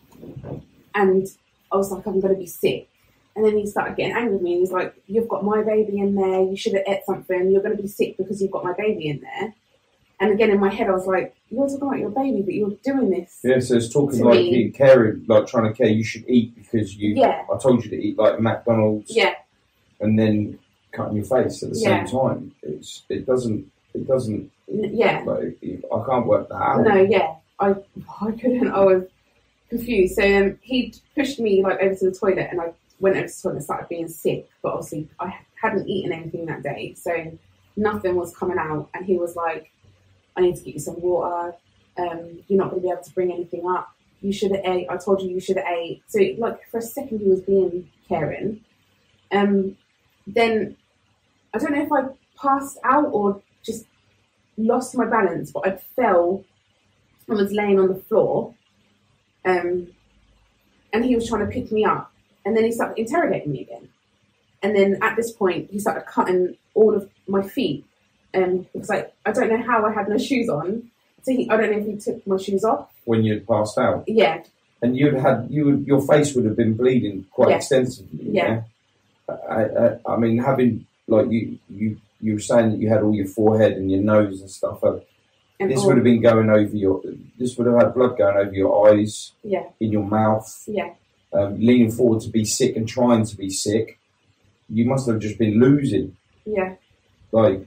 and I was like, I'm going to be sick. And then he started getting angry with me. He was like, you've got my baby in there. You should have ate something. You're going to be sick because you've got my baby in there. And again, in my head, I was like, you're talking about your baby, but you're doing this. Yeah, so it's talking to like me. you caring, like trying to care. You should eat because you. Yeah. I told you to eat like McDonald's. Yeah. And then cutting your face at the Yeah. same time. It's it doesn't it doesn't. N- Yeah. Like I can't work that out. No, yeah. I I couldn't. I was confused. So um, he pushed me like over to the toilet, and I went over to the toilet and started being sick. But obviously, I hadn't eaten anything that day, so nothing was coming out. And he was like, I need to get you some water. Um, you're not going to be able to bring anything up. You should have ate. I told you you should have ate. So, like, for a second, he was being caring. Um, then, I don't know if I passed out or just lost my balance, but I fell and was laying on the floor. Um, and he was trying to pick me up. And then he started interrogating me again. And then at this point, he started cutting all of my feet. Um, because I, I don't know how I had no shoes on. So he, I don't know if he took my shoes off. When you'd passed out. Yeah. And you'd had you would, your face would have been bleeding quite Yeah. extensively. Yeah. yeah? I, I I mean having like you you you were saying that you had all your forehead and your nose and stuff. Uh, And this all- would have been going over your. This would have had blood going over your eyes, Yeah. in your mouth, Yeah. um, leaning forward to be sick and trying to be sick. You must have just been losing. Yeah. Like,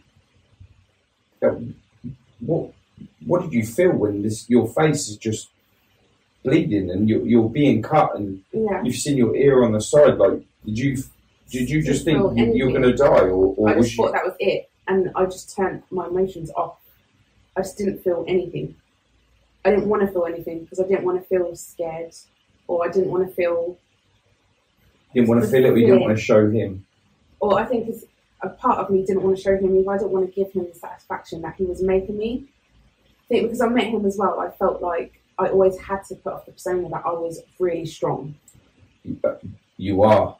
uh, what what did you feel when this your face is just bleeding and you're you're being cut and Yeah. you've seen your ear on the side? Like, did you did you just think feel you, you're anything. going to die, or, or I was just you? thought that was it. And I just turned my emotions off. I just didn't feel anything. I didn't want to feel anything because I didn't want to feel scared, or I didn't want to feel, Didn't want to feel it, or you didn't want to show him. or I think it's a part of me didn't want to show him either. I didn't want to give him the satisfaction that he was making me. I think because I met him as well, I felt like I always had to put off the persona that I was really strong. You are.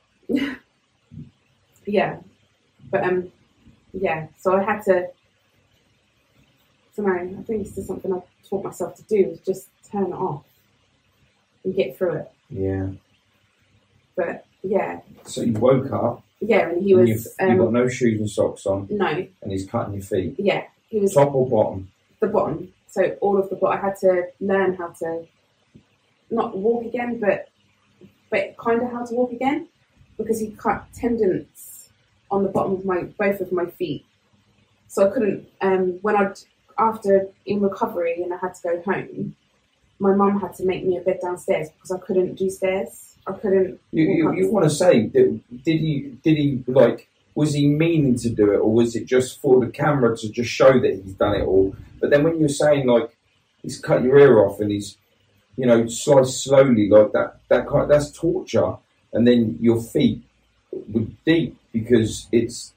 Yeah. But, um, yeah, so I had to, I don't know, I think it's just something I taught myself to do, is just turn it off and get through it. Yeah. But, yeah, So you woke up. yeah, and he and was, you've, um, you've got no shoes and socks on, no, and he's cutting your feet. yeah, he was Top or bottom? the bottom. So all of the bottom, I had to learn how to not walk again, but but kind of how to walk again, because he cut tendons on the bottom of my both of my feet. So I couldn't. Um, when I after in recovery and I had to go home, my mum had to make me a bed downstairs because I couldn't do stairs. I couldn't. You, walk you, up you the want to say that? Did he? Did he like? Was he meaning to do it, or was it just for the camera to just show that he's done it all? But then when you're saying like he's cut your ear off and he's, you know, sliced slowly like that, that kind that's torture. And then your feet were deep because it's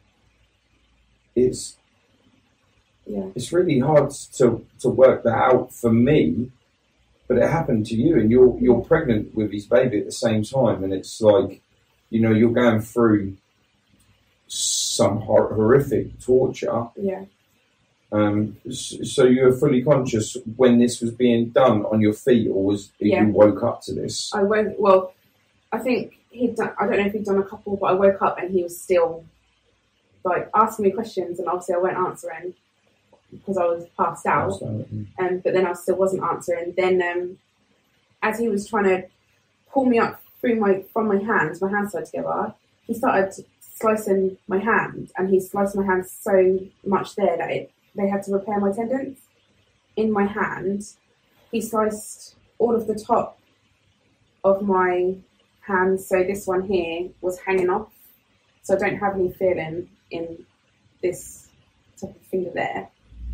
it's Yeah. it's really hard to to work that out for me. But it happened to you, and you're you're pregnant with his baby at the same time, and it's like, you know, you're going through some hor- horrific torture. Yeah. Um, s- so you were fully conscious when this was being done on your feet, or was Yeah. you woke up to this? I woke. Well, I think he'd done. I don't know if he'd done a couple, but I woke up and he was still like asking me questions, and obviously I weren't answering because I was passed out. Um, but then I still wasn't answering. Then, um, as he was trying to pull me up through my from my hands, my hands tied together, he started slicing my hand, and he sliced my hand so much there that it, they had to repair my tendons in my hand. He sliced all of the top of my hand, so this one here was hanging off, so I don't have any feeling in this top of the finger there.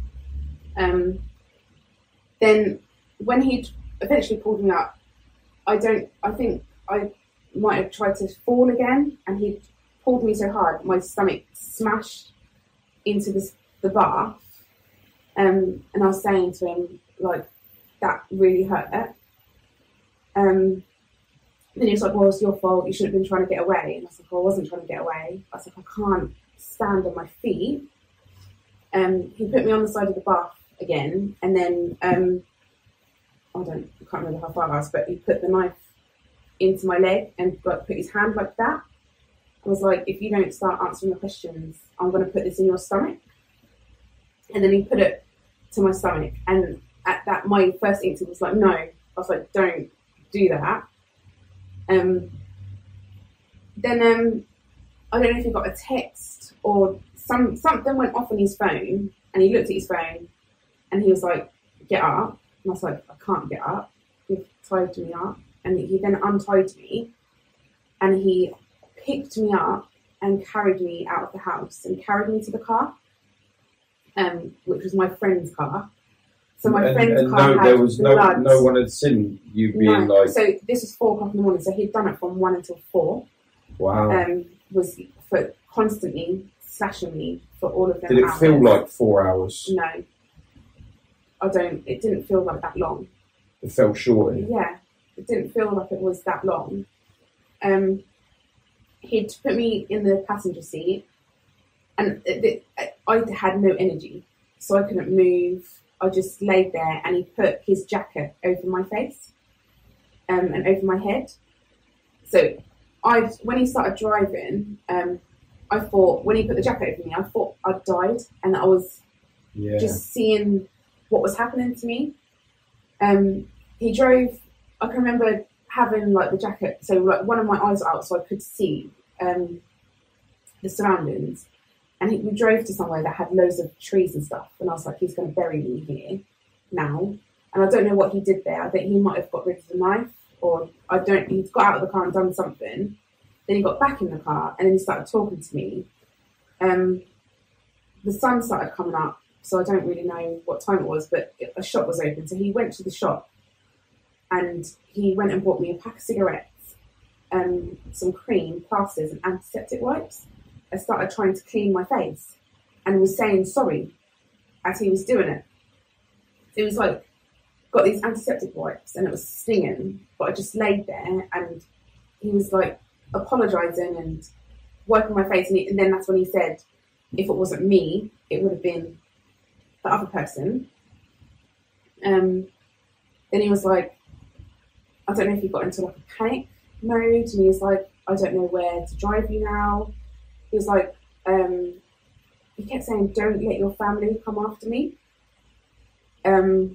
Um, then when he eventually pulled me up, I don't. I think I might have tried to fall again, and he pulled me so hard, my stomach smashed into this, the bath. Um, and I was saying to him, like, that really hurt. Um, then he was like, well, it's your fault. You shouldn't have been trying to get away. And I was like, well, I wasn't trying to get away. I was like, I can't stand on my feet. Um, he put me on the side of the bath again. And then, um, I don't, I can't remember how far I was, but he put the knife into my leg and like, put his hand like that. I was like, if you don't start answering the questions, I'm going to put this in your stomach. And then he put it to my stomach. And at that, my first instinct was like, no. I was like, don't do that. Um, then um, I don't know if he got a text or some something went off on his phone, and he looked at his phone and he was like, get up. And I was like, I can't get up. He tied me up. And he then untied me and he picked me up and carried me out of the house and carried me to the car, um, which was my friend's car. So my and, friend's and car no, had there was no, blood. no one had seen you being No. like... So this was four o'clock in the morning, so he'd done it from one until four. Wow. Um, was for constantly slashing me for all of them Did it hours. feel like four hours? No. I don't, it didn't feel like that long. It felt short. Yeah, it didn't feel like it was that long. Um, he'd put me in the passenger seat, and it, it, I had no energy, so I couldn't move. I just laid there, and he put his jacket over my face um, and over my head. So I, when he started driving, um, I thought, when he put the jacket over me, I thought I'd died, and I was yeah. just seeing what was happening to me. Um, he drove, I can remember having like the jacket, so like one of my eyes out so I could see um, the surroundings. And he, we drove to somewhere that had loads of trees and stuff. And I was like, he's going to bury me here now. And I don't know what he did there. I think he might have got rid of the knife, or I don't, he got out of the car and done something. Then he got back in the car and then he started talking to me. Um, the sun started coming up, so I don't really know what time it was, but a shop was open. So he went to the shop and he went and bought me a pack of cigarettes, um, some cream, plasters and antiseptic wipes. I started trying to clean my face and was saying sorry as he was doing it. It was like, got these antiseptic wipes and it was stinging, but I just laid there and he was like apologising and wiping my face. And, he, and then that's when he said, if it wasn't me, it would have been the other person. Um, then he was like, I don't know if he got into like a panic mode, and he was like, I don't know where to drive you now. He was like, um, he kept saying, don't let your family come after me. Um,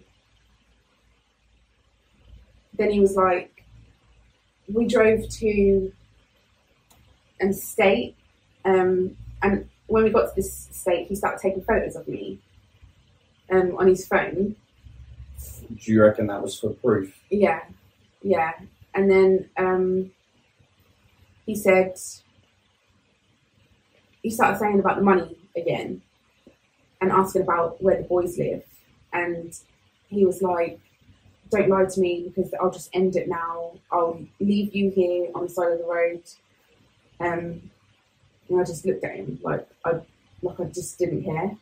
then he was like, we drove to an estate, um, and when we got to this estate, he started taking photos of me um, on his phone. Do you reckon that was for proof? Yeah, yeah. And then um, he said, he started saying about the money again and asking about where the boys live. And he was like, don't lie to me because I'll just end it now. I'll leave you here on the side of the road. Um, and I just looked at him like I, like I just didn't care.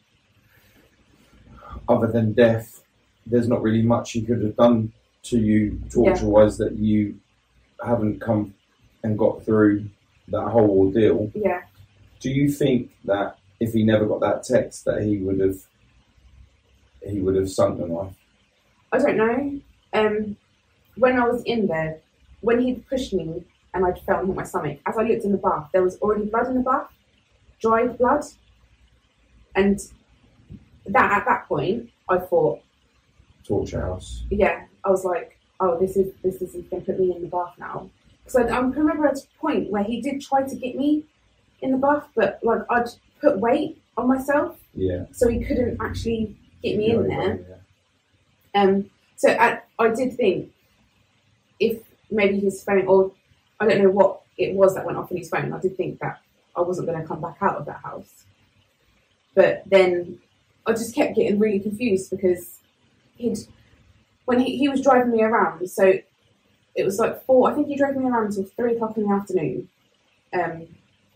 Other than death, there's not really much he could have done to you torture-wise yeah. that you haven't come and got through that whole ordeal. Yeah. Do you think that if he never got that text, that he would have he would have sunk the knife? I don't know. Um, when I was in there, when he pushed me and I fell and hit my stomach, as I looked in the bath, there was already blood in the bath, dried blood. And that at that point, I thought, torture house. Yeah, I was like, oh, this is this is going to put me in the bath now. Because I, I remember at a point where he did try to get me in the bath, but like I'd put weight on myself, yeah, so he couldn't actually get me yeah, in there. Yeah. Um, so I, I did think if maybe his phone, or I don't know what it was that went off in his phone, I did think that I wasn't going to come back out of that house. But then I just kept getting really confused because he'd when he, he was driving me around, so it was like four. I think he drove me around until three o'clock in the afternoon. Um,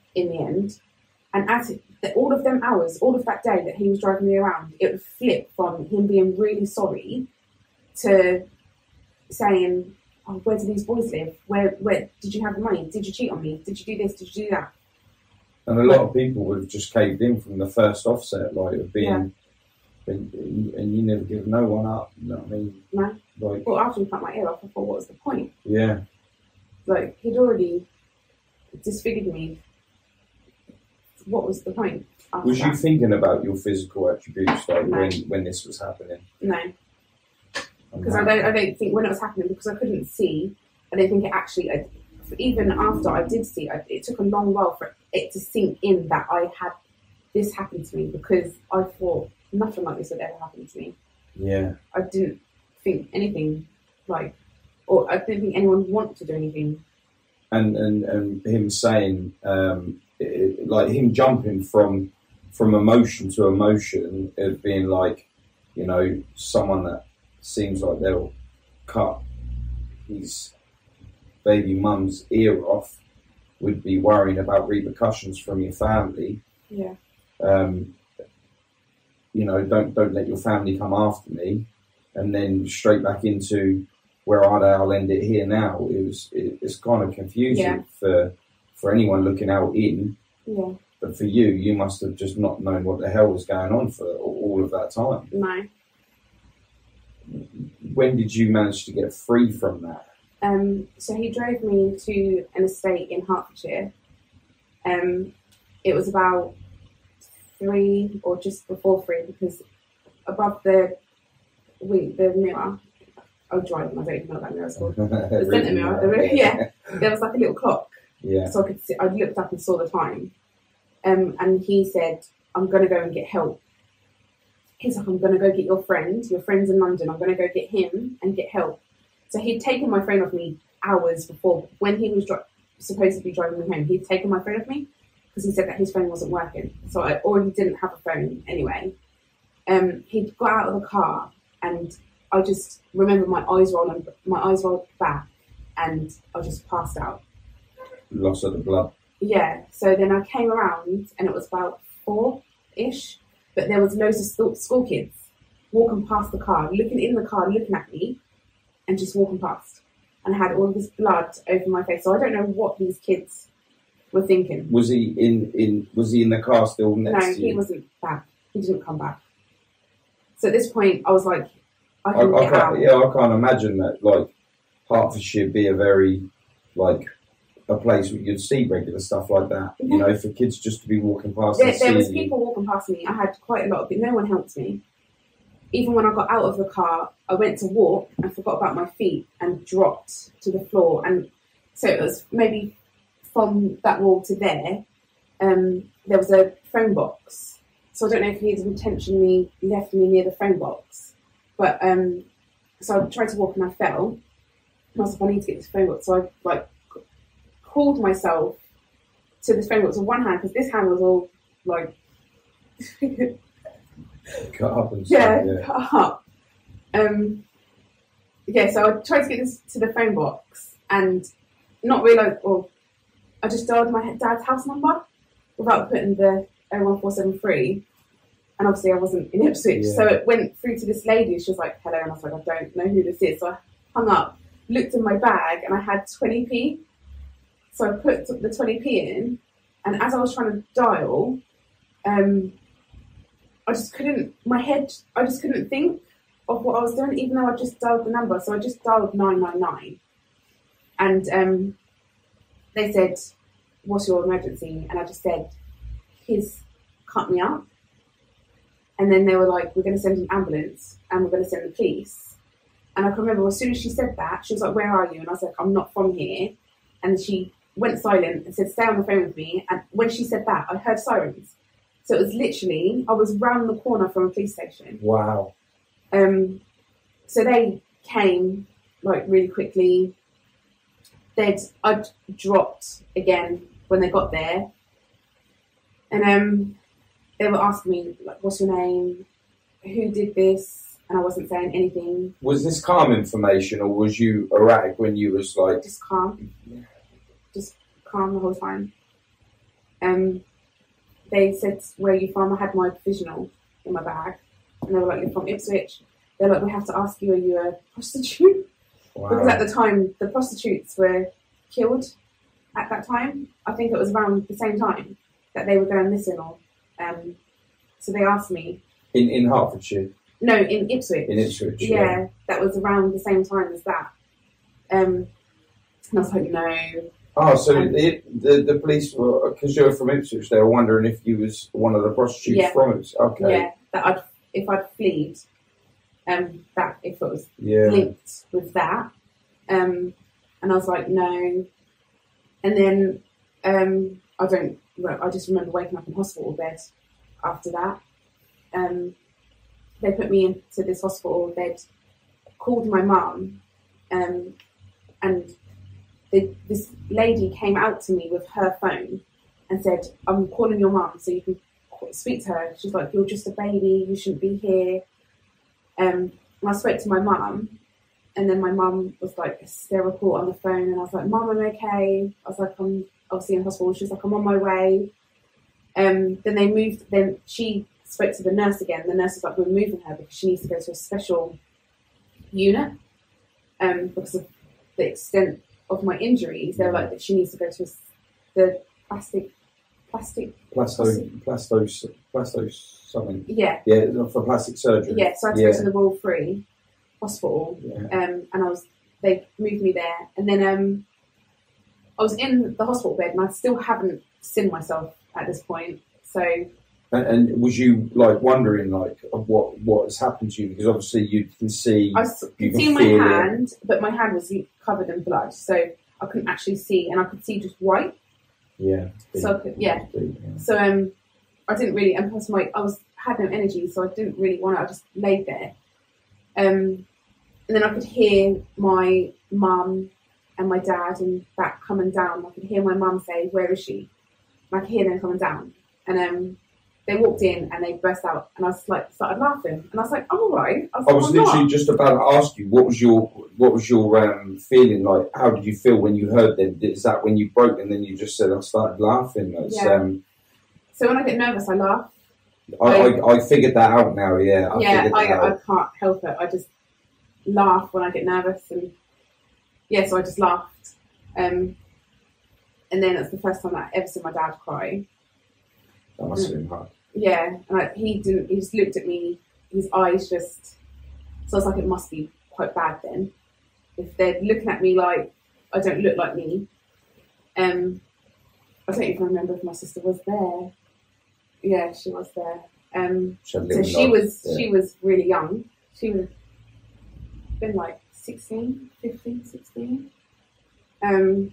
in the end. And as it, the, all of them hours, all of that day that he was driving me around, it would flip from him being really sorry to saying, oh, where do these boys live? Where where did you have the money? Did you cheat on me? Did you do this? Did you do that? And a lot of people would have just caved in from the first offset, like of being, Yeah. and, and you never give no one up. You know what I mean? No. Like, Well, after he cut my ear off, I thought, what was the point? yeah. Like, he'd already disfigured me. What was the point? after Was you that? thinking about your physical attributes like No. when, when this was happening? No. Because I don't, I don't think when it was happening, because I couldn't see, I don't think it actually, I, even after I did see, I, it took a long while for it to sink in that I had this happen to me, because I thought nothing like this would ever happen to me. Yeah. I didn't think anything like, or I didn't think anyone would want to do anything. And and, and him saying, um, it, like him jumping from from emotion to emotion of being like, you know, someone that seems like they'll cut his baby mum's ear off would be worrying about repercussions from your family. Yeah. Um, you know, don't don't let your family come after me, and then straight back into where are they? I'll end it here now. It was it, it's kind of confusing Yeah. for for anyone looking out in, Yeah. but for you, you must have just not known what the hell was going on for all of that time. No. When did you manage to get free from that? Um, so he drove me to an estate in Hertfordshire. Um, it was about three or just before three, because above the wing, the mirror, I was driving, I don't even know what that mirror is called. The centre mirror, the, yeah, there was like a little clock, Yeah. so I could see, I looked up and saw the time. Um, and he said, I'm going to go and get help. He's like, I'm going to go get your friend. Your friend's in London. I'm going to go get him and get help. So he'd taken my phone off me hours before. When he was dri- supposed to be driving me home, he'd taken my phone off me because he said that his phone wasn't working. So I already didn't have a phone anyway. Um, he'd got out of the car, and I just remember my eyes rolling, my eyes rolled back, and I just passed out. Loss of the blood. Yeah, so then I came around, and it was about four-ish, but there was loads of school, school kids walking past the car, looking in the car, looking at me, and just walking past. And I had all this blood over my face, so I don't know what these kids were thinking. Was he in, in was he in the car still next No, to you? he wasn't back. He didn't come back. So at this point, I was like, I I, can I get can't, out. yeah, I can't imagine that like Hertfordshire be a very like a place where you'd see regular stuff like that. Mhm. You know, for kids just to be walking past There, and there was seeing you. people walking past me. I had quite a lot of people. No one helped me. Even when I got out of the car, I went to walk and forgot about my feet and dropped to the floor. And so it was maybe from that wall to there, um, there was a phone box. So I don't know if he'd intentionally left me near the phone box. But um, so I tried to walk and I fell. And I was like, I need to get this phone box. So I like called myself to this phone box with one hand, because this hand was all like Cut up and stuff. yeah, Yeah. cut up. Um, yeah, so I tried to get this to the phone box and not realise, or I just dialed my dad's house number without putting the oh one four seven three, and obviously I wasn't in Ipswich, Yeah. so it went through to this lady. She was like, hello, and I was like, I don't know who this is. So I hung up, looked in my bag, and I had twenty p. So I put the twenty p in, and as I was trying to dial, um, I just couldn't, my head, I just couldn't think of what I was doing, even though I just dialed the number. So I just dialed nine nine nine. And um, they said, what's your emergency? And I just said, he's cut me up. And then they were like, we're going to send an ambulance and we're going to send the police. And I can remember as soon as she said that, she was like, where are you? And I was like, I'm not from here. And she went silent and said, stay on the phone with me. And when she said that, I heard sirens. So it was literally, I was round the corner from a police station. Wow. Um, so they came like really quickly. They'd I'd dropped again when they got there, and um, they were asking me like, "What's your name? Who did this?" And I wasn't saying anything. Was this calm information, or was you erratic when you was like? Just calm, just calm the whole time. Um, they said, "Where are you from?" I had my provisional in my bag, and they were like, "You're from Ipswich." They're like, "We have to ask you, are you a prostitute?" Wow. Because at the time, the prostitutes were killed. At that time, I think it was around the same time that they were going missing. Or, um, so they asked me. In in Hertfordshire. No, in Ipswich. In Ipswich. Yeah, yeah. that was around the same time as that. Um, and I was like, no. Oh, so um, the, the the police were, because you're from Ipswich, they were wondering if you was one of the prostitutes Yeah. from Ipswich. Okay. Yeah, that I'd if I'd fled, um, that if it was Yeah. linked with that, um, and I was like, no. And then um, I don't. Well, I just remember waking up in hospital bed after that. Um, they put me into this hospital. They'd called my mum, um, and they, this lady came out to me with her phone and said, "I'm calling your mum so you can speak to her." She's like, "You're just a baby. You shouldn't be here." Um, and I spoke to my mum, and then my mum was like hysterical on the phone, and I was like, "Mum, I'm okay." I was like, "I'm obviously in hospital." She was like, "I'm on my way." Um, then they moved. Then she spoke to the nurse again. The nurse was like, "We're moving her because she needs to go to a special unit um, because of the extent of my injuries." They were like, that she needs to go to a, the plastic, plastic. Plasto, plasto, plasto, something. Yeah. Yeah, for plastic surgery. Yeah. So I had to yeah. go to the Royal Free Hospital, Yeah. um, and I was. They moved me there, and then um, I was in the hospital bed, and I still haven't seen myself at this point. So. And, and was you like wondering like of what what has happened to you? Because obviously you can see. I you could can see my feel hand, it. but my hand was covered in blood, so I couldn't actually see, and I could see just white. Yeah. So I could, yeah. Deep, yeah. So um, I didn't really, and plus my I was had no energy, so I didn't really want to. I just laid there, um, and then I could hear my mum and my dad and that coming down. I could hear my mum say, "Where is she?" And I could hear them coming down, and um. They walked in and they burst out, and I was like, started laughing, and I was like, "I'm all right." I was, I like, was I'm literally not. just about to ask you what was your what was your um, feeling like? How did you feel when you heard them? Is that when you broke and then you just said I started laughing? It's, Yeah. Um, So when I get nervous, I laugh. I, I, I figured that out now. Yeah. I yeah, figured I, that I out. can't help it. I just laugh when I get nervous, and yeah, so I just laughed. Um, and then it's the first time I ever seen my dad cry. That must have been hard. Yeah, and I, he didn't. He just looked at me. His eyes just. So I was like, it must be quite bad then, if they're looking at me like I don't look like me. Um, I don't even remember if my sister was there. Yeah, she was there. Um, She had a so little she nod, was yeah. she was really young. She would have been like sixteen, fifteen, sixteen. Um,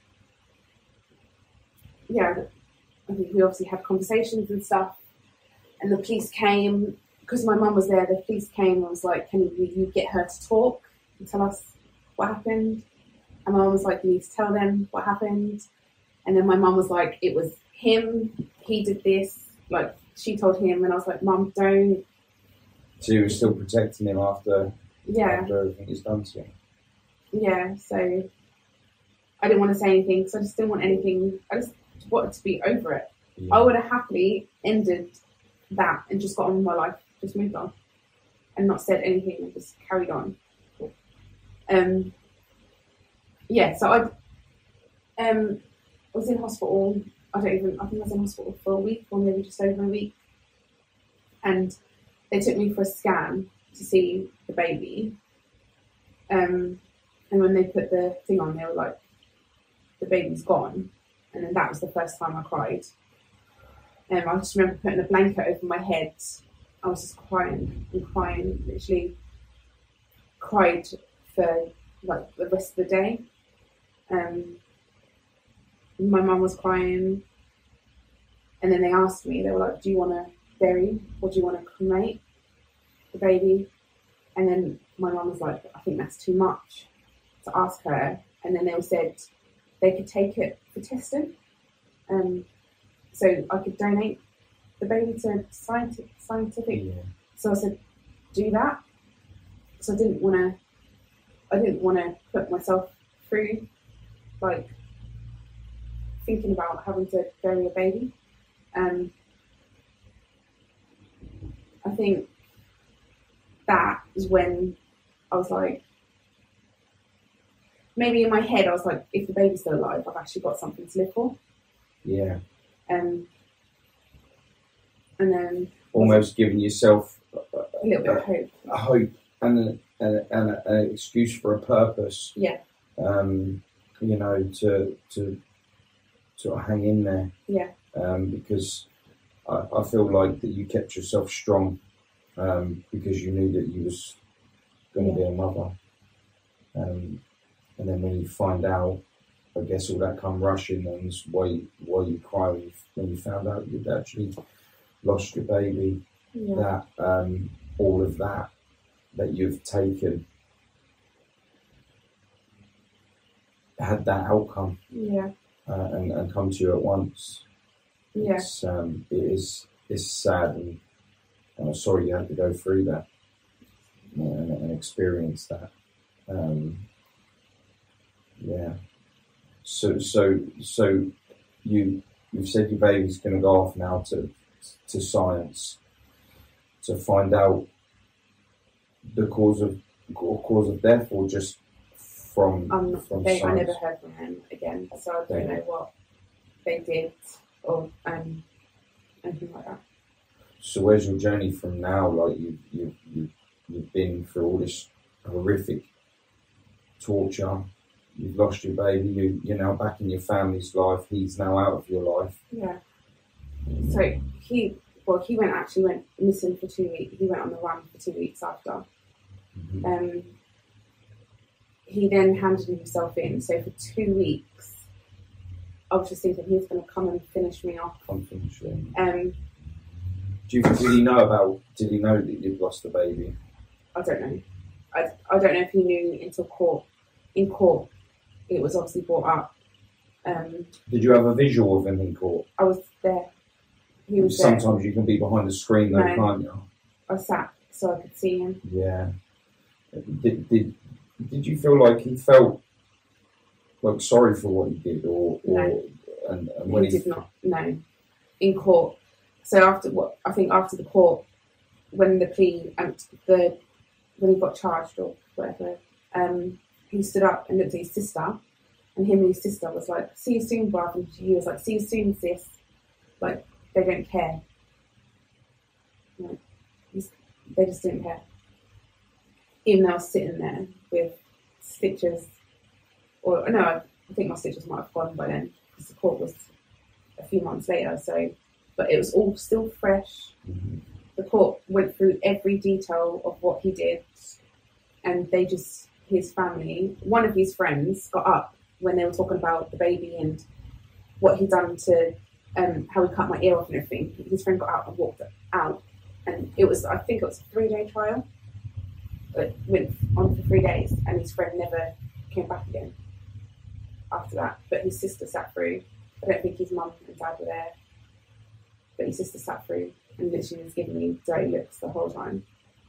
yeah, I think we obviously had conversations and stuff. And the police came, because my mum was there, the police came and was like, "Can you, you get her to talk and tell us what happened?" And my mum was like, "You need to tell them what happened." And then my mum was like, "It was him, he did this." Like, she told him, and I was like, "Mum, don't." So you were still protecting him after, Yeah, after everything he's done to you. yeah, so I didn't want to say anything, because I just didn't want anything, I just wanted to be over it. Yeah. I would have happily ended that and just got on with my life, just moved on, and not said anything and just carried on. Um, yeah, so I um, was in hospital. I don't even. I think I was in hospital for a week, or maybe just over a week, and they took me for a scan to see the baby. Um, and when they put the thing on, they were like, "The baby's gone," and then that was the first time I cried. Um, I just remember putting a blanket over my head. I was just crying and crying, literally cried for like the rest of the day. Um, my mum was crying, and then they asked me, they were like, "Do you want to bury or do you want to cremate the baby?" And then my mum was like, "I think that's too much to ask her." And then they said they could take it for testing. Um, So I could donate the baby to scientific. scientific. Yeah. So I said, "Do that." So I didn't want to. I didn't want to put myself through, like, thinking about having to bury a baby. Um, I think that is when I was like, maybe in my head I was like, if the baby's still alive, I've actually got something to live for. Yeah. Um, and then almost giving yourself a little bit of hope. A hope and, a, and, a, and a, an excuse for a purpose. Yeah. Um, you know, to to to hang in there. Yeah. Um, because I, I feel like that you kept yourself strong um, because you knew that you was going to Yeah. be a mother. Um, and then when you find out, I guess all that come rushing, and it's why you, why you cry when you, when you found out you'd actually lost your baby. Yeah. That um, all of that that you've taken had that outcome. Yeah. Uh, and, and come to you at once. Yeah. It's, um, it is it's sad, and, and I'm sorry you had to go through that, you know, and, and experience that. Um, yeah. So so so you you've said your baby's going to go off now to to science to find out the cause of cause of death, or just from Um, from they, I science? never heard from him again, so I don't Yeah. know what they did or um, anything like that. So where's your journey from now? Like you you you you've been through all this horrific torture. You've lost your baby. You you're now back in your family's life. He's now out of your life. Yeah. So he, well, he went actually went missing for two weeks. He went on the run for two weeks after. Mhm. Um, he then handed himself in. So for two weeks, I was just thinking he's going to come and finish me off. Unfortunately. Um, Do you did he know about? Did he know that you'd lost the baby? I don't know. I, I don't know if he knew until court. In court, it was obviously brought up. Um, Did you have a visual of him in court? I was there. He was there. Sometimes you can be behind the screen, though, No. can't you? I sat so I could see him. Yeah. Did, did did you feel like he felt like sorry for what he did, or, or No. and, and when he he did not. No, in court. So after what I think after the court, when the plea and the when he got charged or whatever, um, he stood up and looked at his sister, and him and his sister was like, "See you soon, bruv," and he was like, "See you soon, sis." Like they don't care. Like, he's- they just didn't care. Even though I was sitting there with stitches, or no, I think my stitches might have gone by then because the court was a few months later. So, but it was all still fresh. Mhm. The court went through every detail of what he did, and they just, his family, one of his friends got up when they were talking about the baby and what he'd done to, um, how he cut my ear off and everything. His friend got out and walked out, and it was, I think it was a three-day trial. It went on for three days, and his friend never came back again after that. But his sister sat through. I don't think his mum and dad were there, but his sister sat through and literally was giving me dirty looks the whole time.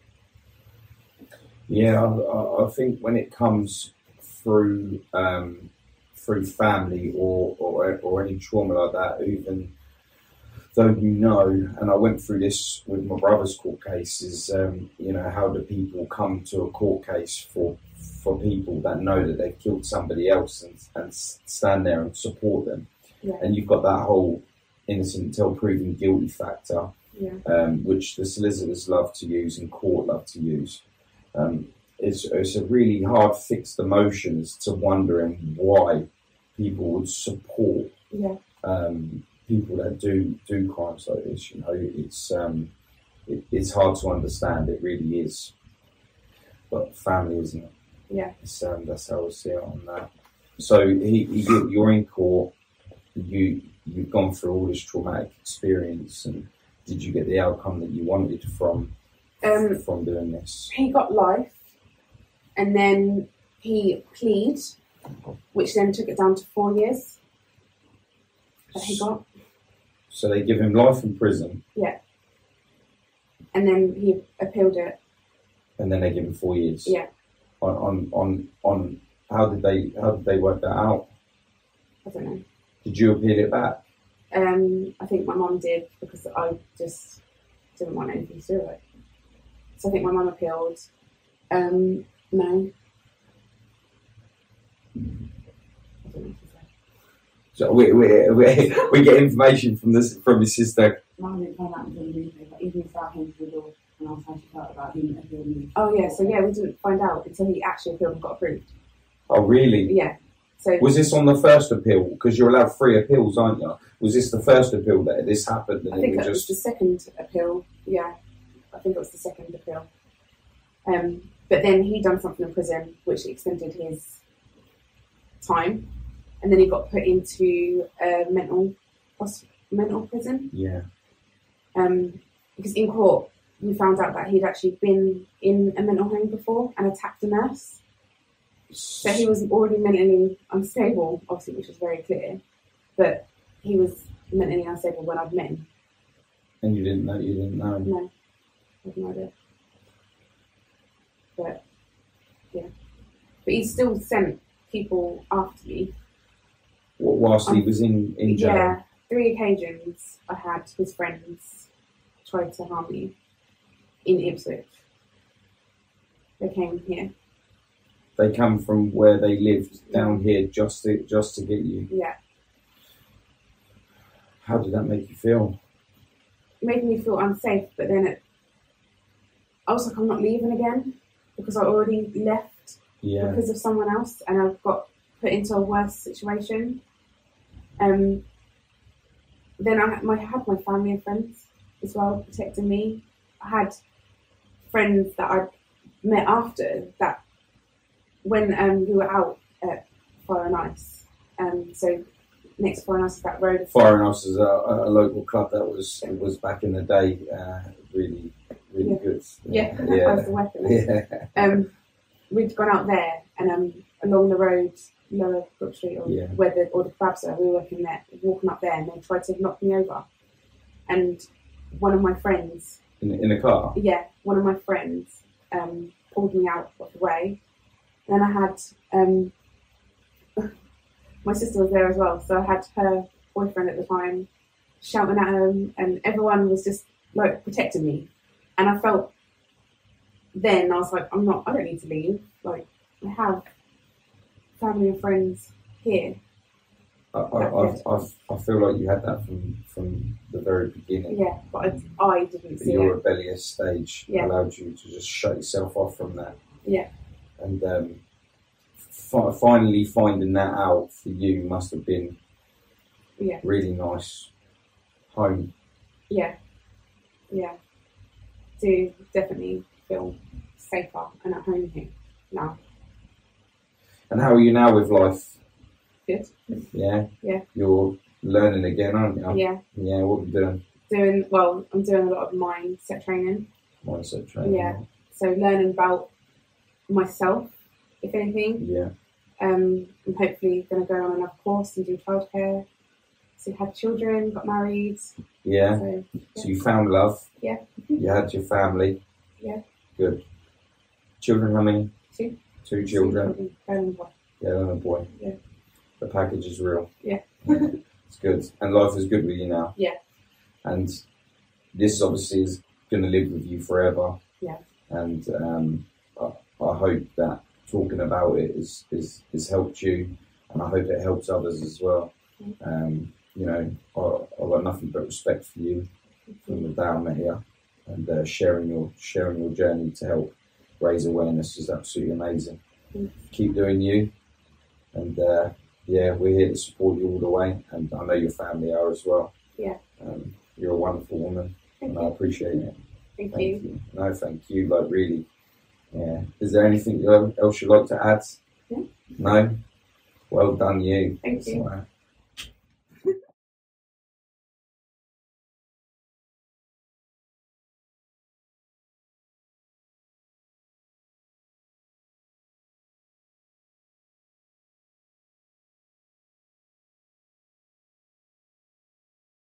Yeah, I, I- I think when it comes through um, through family or, or or any trauma like that, even though you know, and I went through this with my brother's court case, is um, you know, how do people come to a court case for for people that know that they've killed somebody else and, and stand there and support them? Yeah. And you've got that whole innocent until proven guilty factor, Yeah. um, which the solicitors love to use and court love to use. Um, it's, it's a really hard fixed emotions to wondering why people would support Yeah. um, people that do do crimes like this. You know, it's um, it, it's hard to understand. It really is. But family, isn't it? Yeah. It's, um, that's how I see it on that. So he, he, you're in court. You you've gone through all this traumatic experience, and did you get the outcome that you wanted from Um, from doing this? He got life, and then he plead, which then took it down to four years that he got. So they give him life in prison, And then he appealed it. and then they give him four years. Yeah. On on on, on how did they how did they work that out? I don't know. Did you appeal it back? Um, I think my mum did because I just didn't want anything to do with it. So I think my mum appealed. Um, no. I don't know if you said. So we we we, we get information from this from his sister. Mum didn't find out until the newspaper, even if I came to the door and asked how she felt about him appealing me. Oh yeah, so yeah, we didn't find out until he actually appealed and got approved. Oh really? Yeah. So Was this on the first appeal? Because you're allowed three appeals, aren't you? Was this the first appeal that this happened? And I think it it was was the just second appeal. Yeah, I think it was the second appeal. Um, but then he done something in prison which extended his time, and then he got put into a mental hos- mental prison. yeah. Um, because in court we found out that he'd actually been in a mental home before and attacked a nurse. So he was already mentally unstable, obviously, which was very clear. But he was mentally unstable when I'd met him. And you didn't know. You didn't know. No, I had no idea. But yeah, but he still sent people after me. Wh- Whilst he Um, was in in jail. Yeah, three occasions I had his friends try to harm me in Ipswich. They came here. They come from where they lived down here just to just to get you. Yeah, How did that make you feel? it made me feel unsafe. But then it, I was like, I'm not leaving again because I already left Yeah. because of someone else, and I've got put into a worse situation. Um. Then I had my, had my family and friends as well protecting me. I had friends that I met after that when um, we were out at Fire and Ice. Um, so next to Fire and Ice is that road. Fire and Ice is a, a local club that was was back in the day uh, really really Yeah. good. Yeah, I was yeah. the weapon. Yeah. Um, we'd gone out there, and um, along the road, Lower Brook Street, or Yeah. where the or the kebabs are, we were walking there, walking up there, and they tried to knock me over. And one of my friends, In, in a car. yeah, one of my friends um, pulled me out of the way. Then I had um, my sister was there as well, so I had her boyfriend at the time shouting at him, and everyone was just like protecting me. And I felt then I was like, I'm not. I don't need to leave. Like I have family and friends here. I, I, I, I, I feel like you had that from, from the very beginning. Yeah, but I, I didn't But see your it. rebellious stage Yeah. allowed you to just shut yourself off from that. Yeah. And um, fi- finally finding that out for you must have been Yeah. really nice. Home. Yeah, yeah. Do definitely feel safer and at home here now. And how are you now with life? Good. Yeah? Yeah. You're learning again, aren't you? Yeah, Yeah, what are you doing? doing well. I'm doing a lot of mindset training. Mindset training. Yeah. So learning about myself, if anything. Yeah. Um, I'm hopefully going to go on another course and do childcare. So had children, got married. Yeah. So So you found love. Yeah. You had your family. Yeah. Good. Children, how many? Two. Two children. Girl and boy. Yeah, and a boy. Yeah. The package is real. Yeah. It's good. And life is good with you now. Yeah. And this obviously is going to live with you forever. Yeah. And um, I, I hope that talking about it is, is, is helped you, and I hope it helps others as well. Um, you know, I, I've got nothing but respect for you from the day I met you, and uh, sharing your sharing your journey to help raise awareness is absolutely amazing. Mm. Keep doing you, and uh, yeah, we're here to support you all the way, and I know your family are as well. Yeah. Um, you're a wonderful woman, Thank and I you. appreciate it. Thank, Thank you. you. No, thank you. Like really, yeah. Is there anything else you'd like to add? Yeah. No. Well done, you. Thank you. That's all right.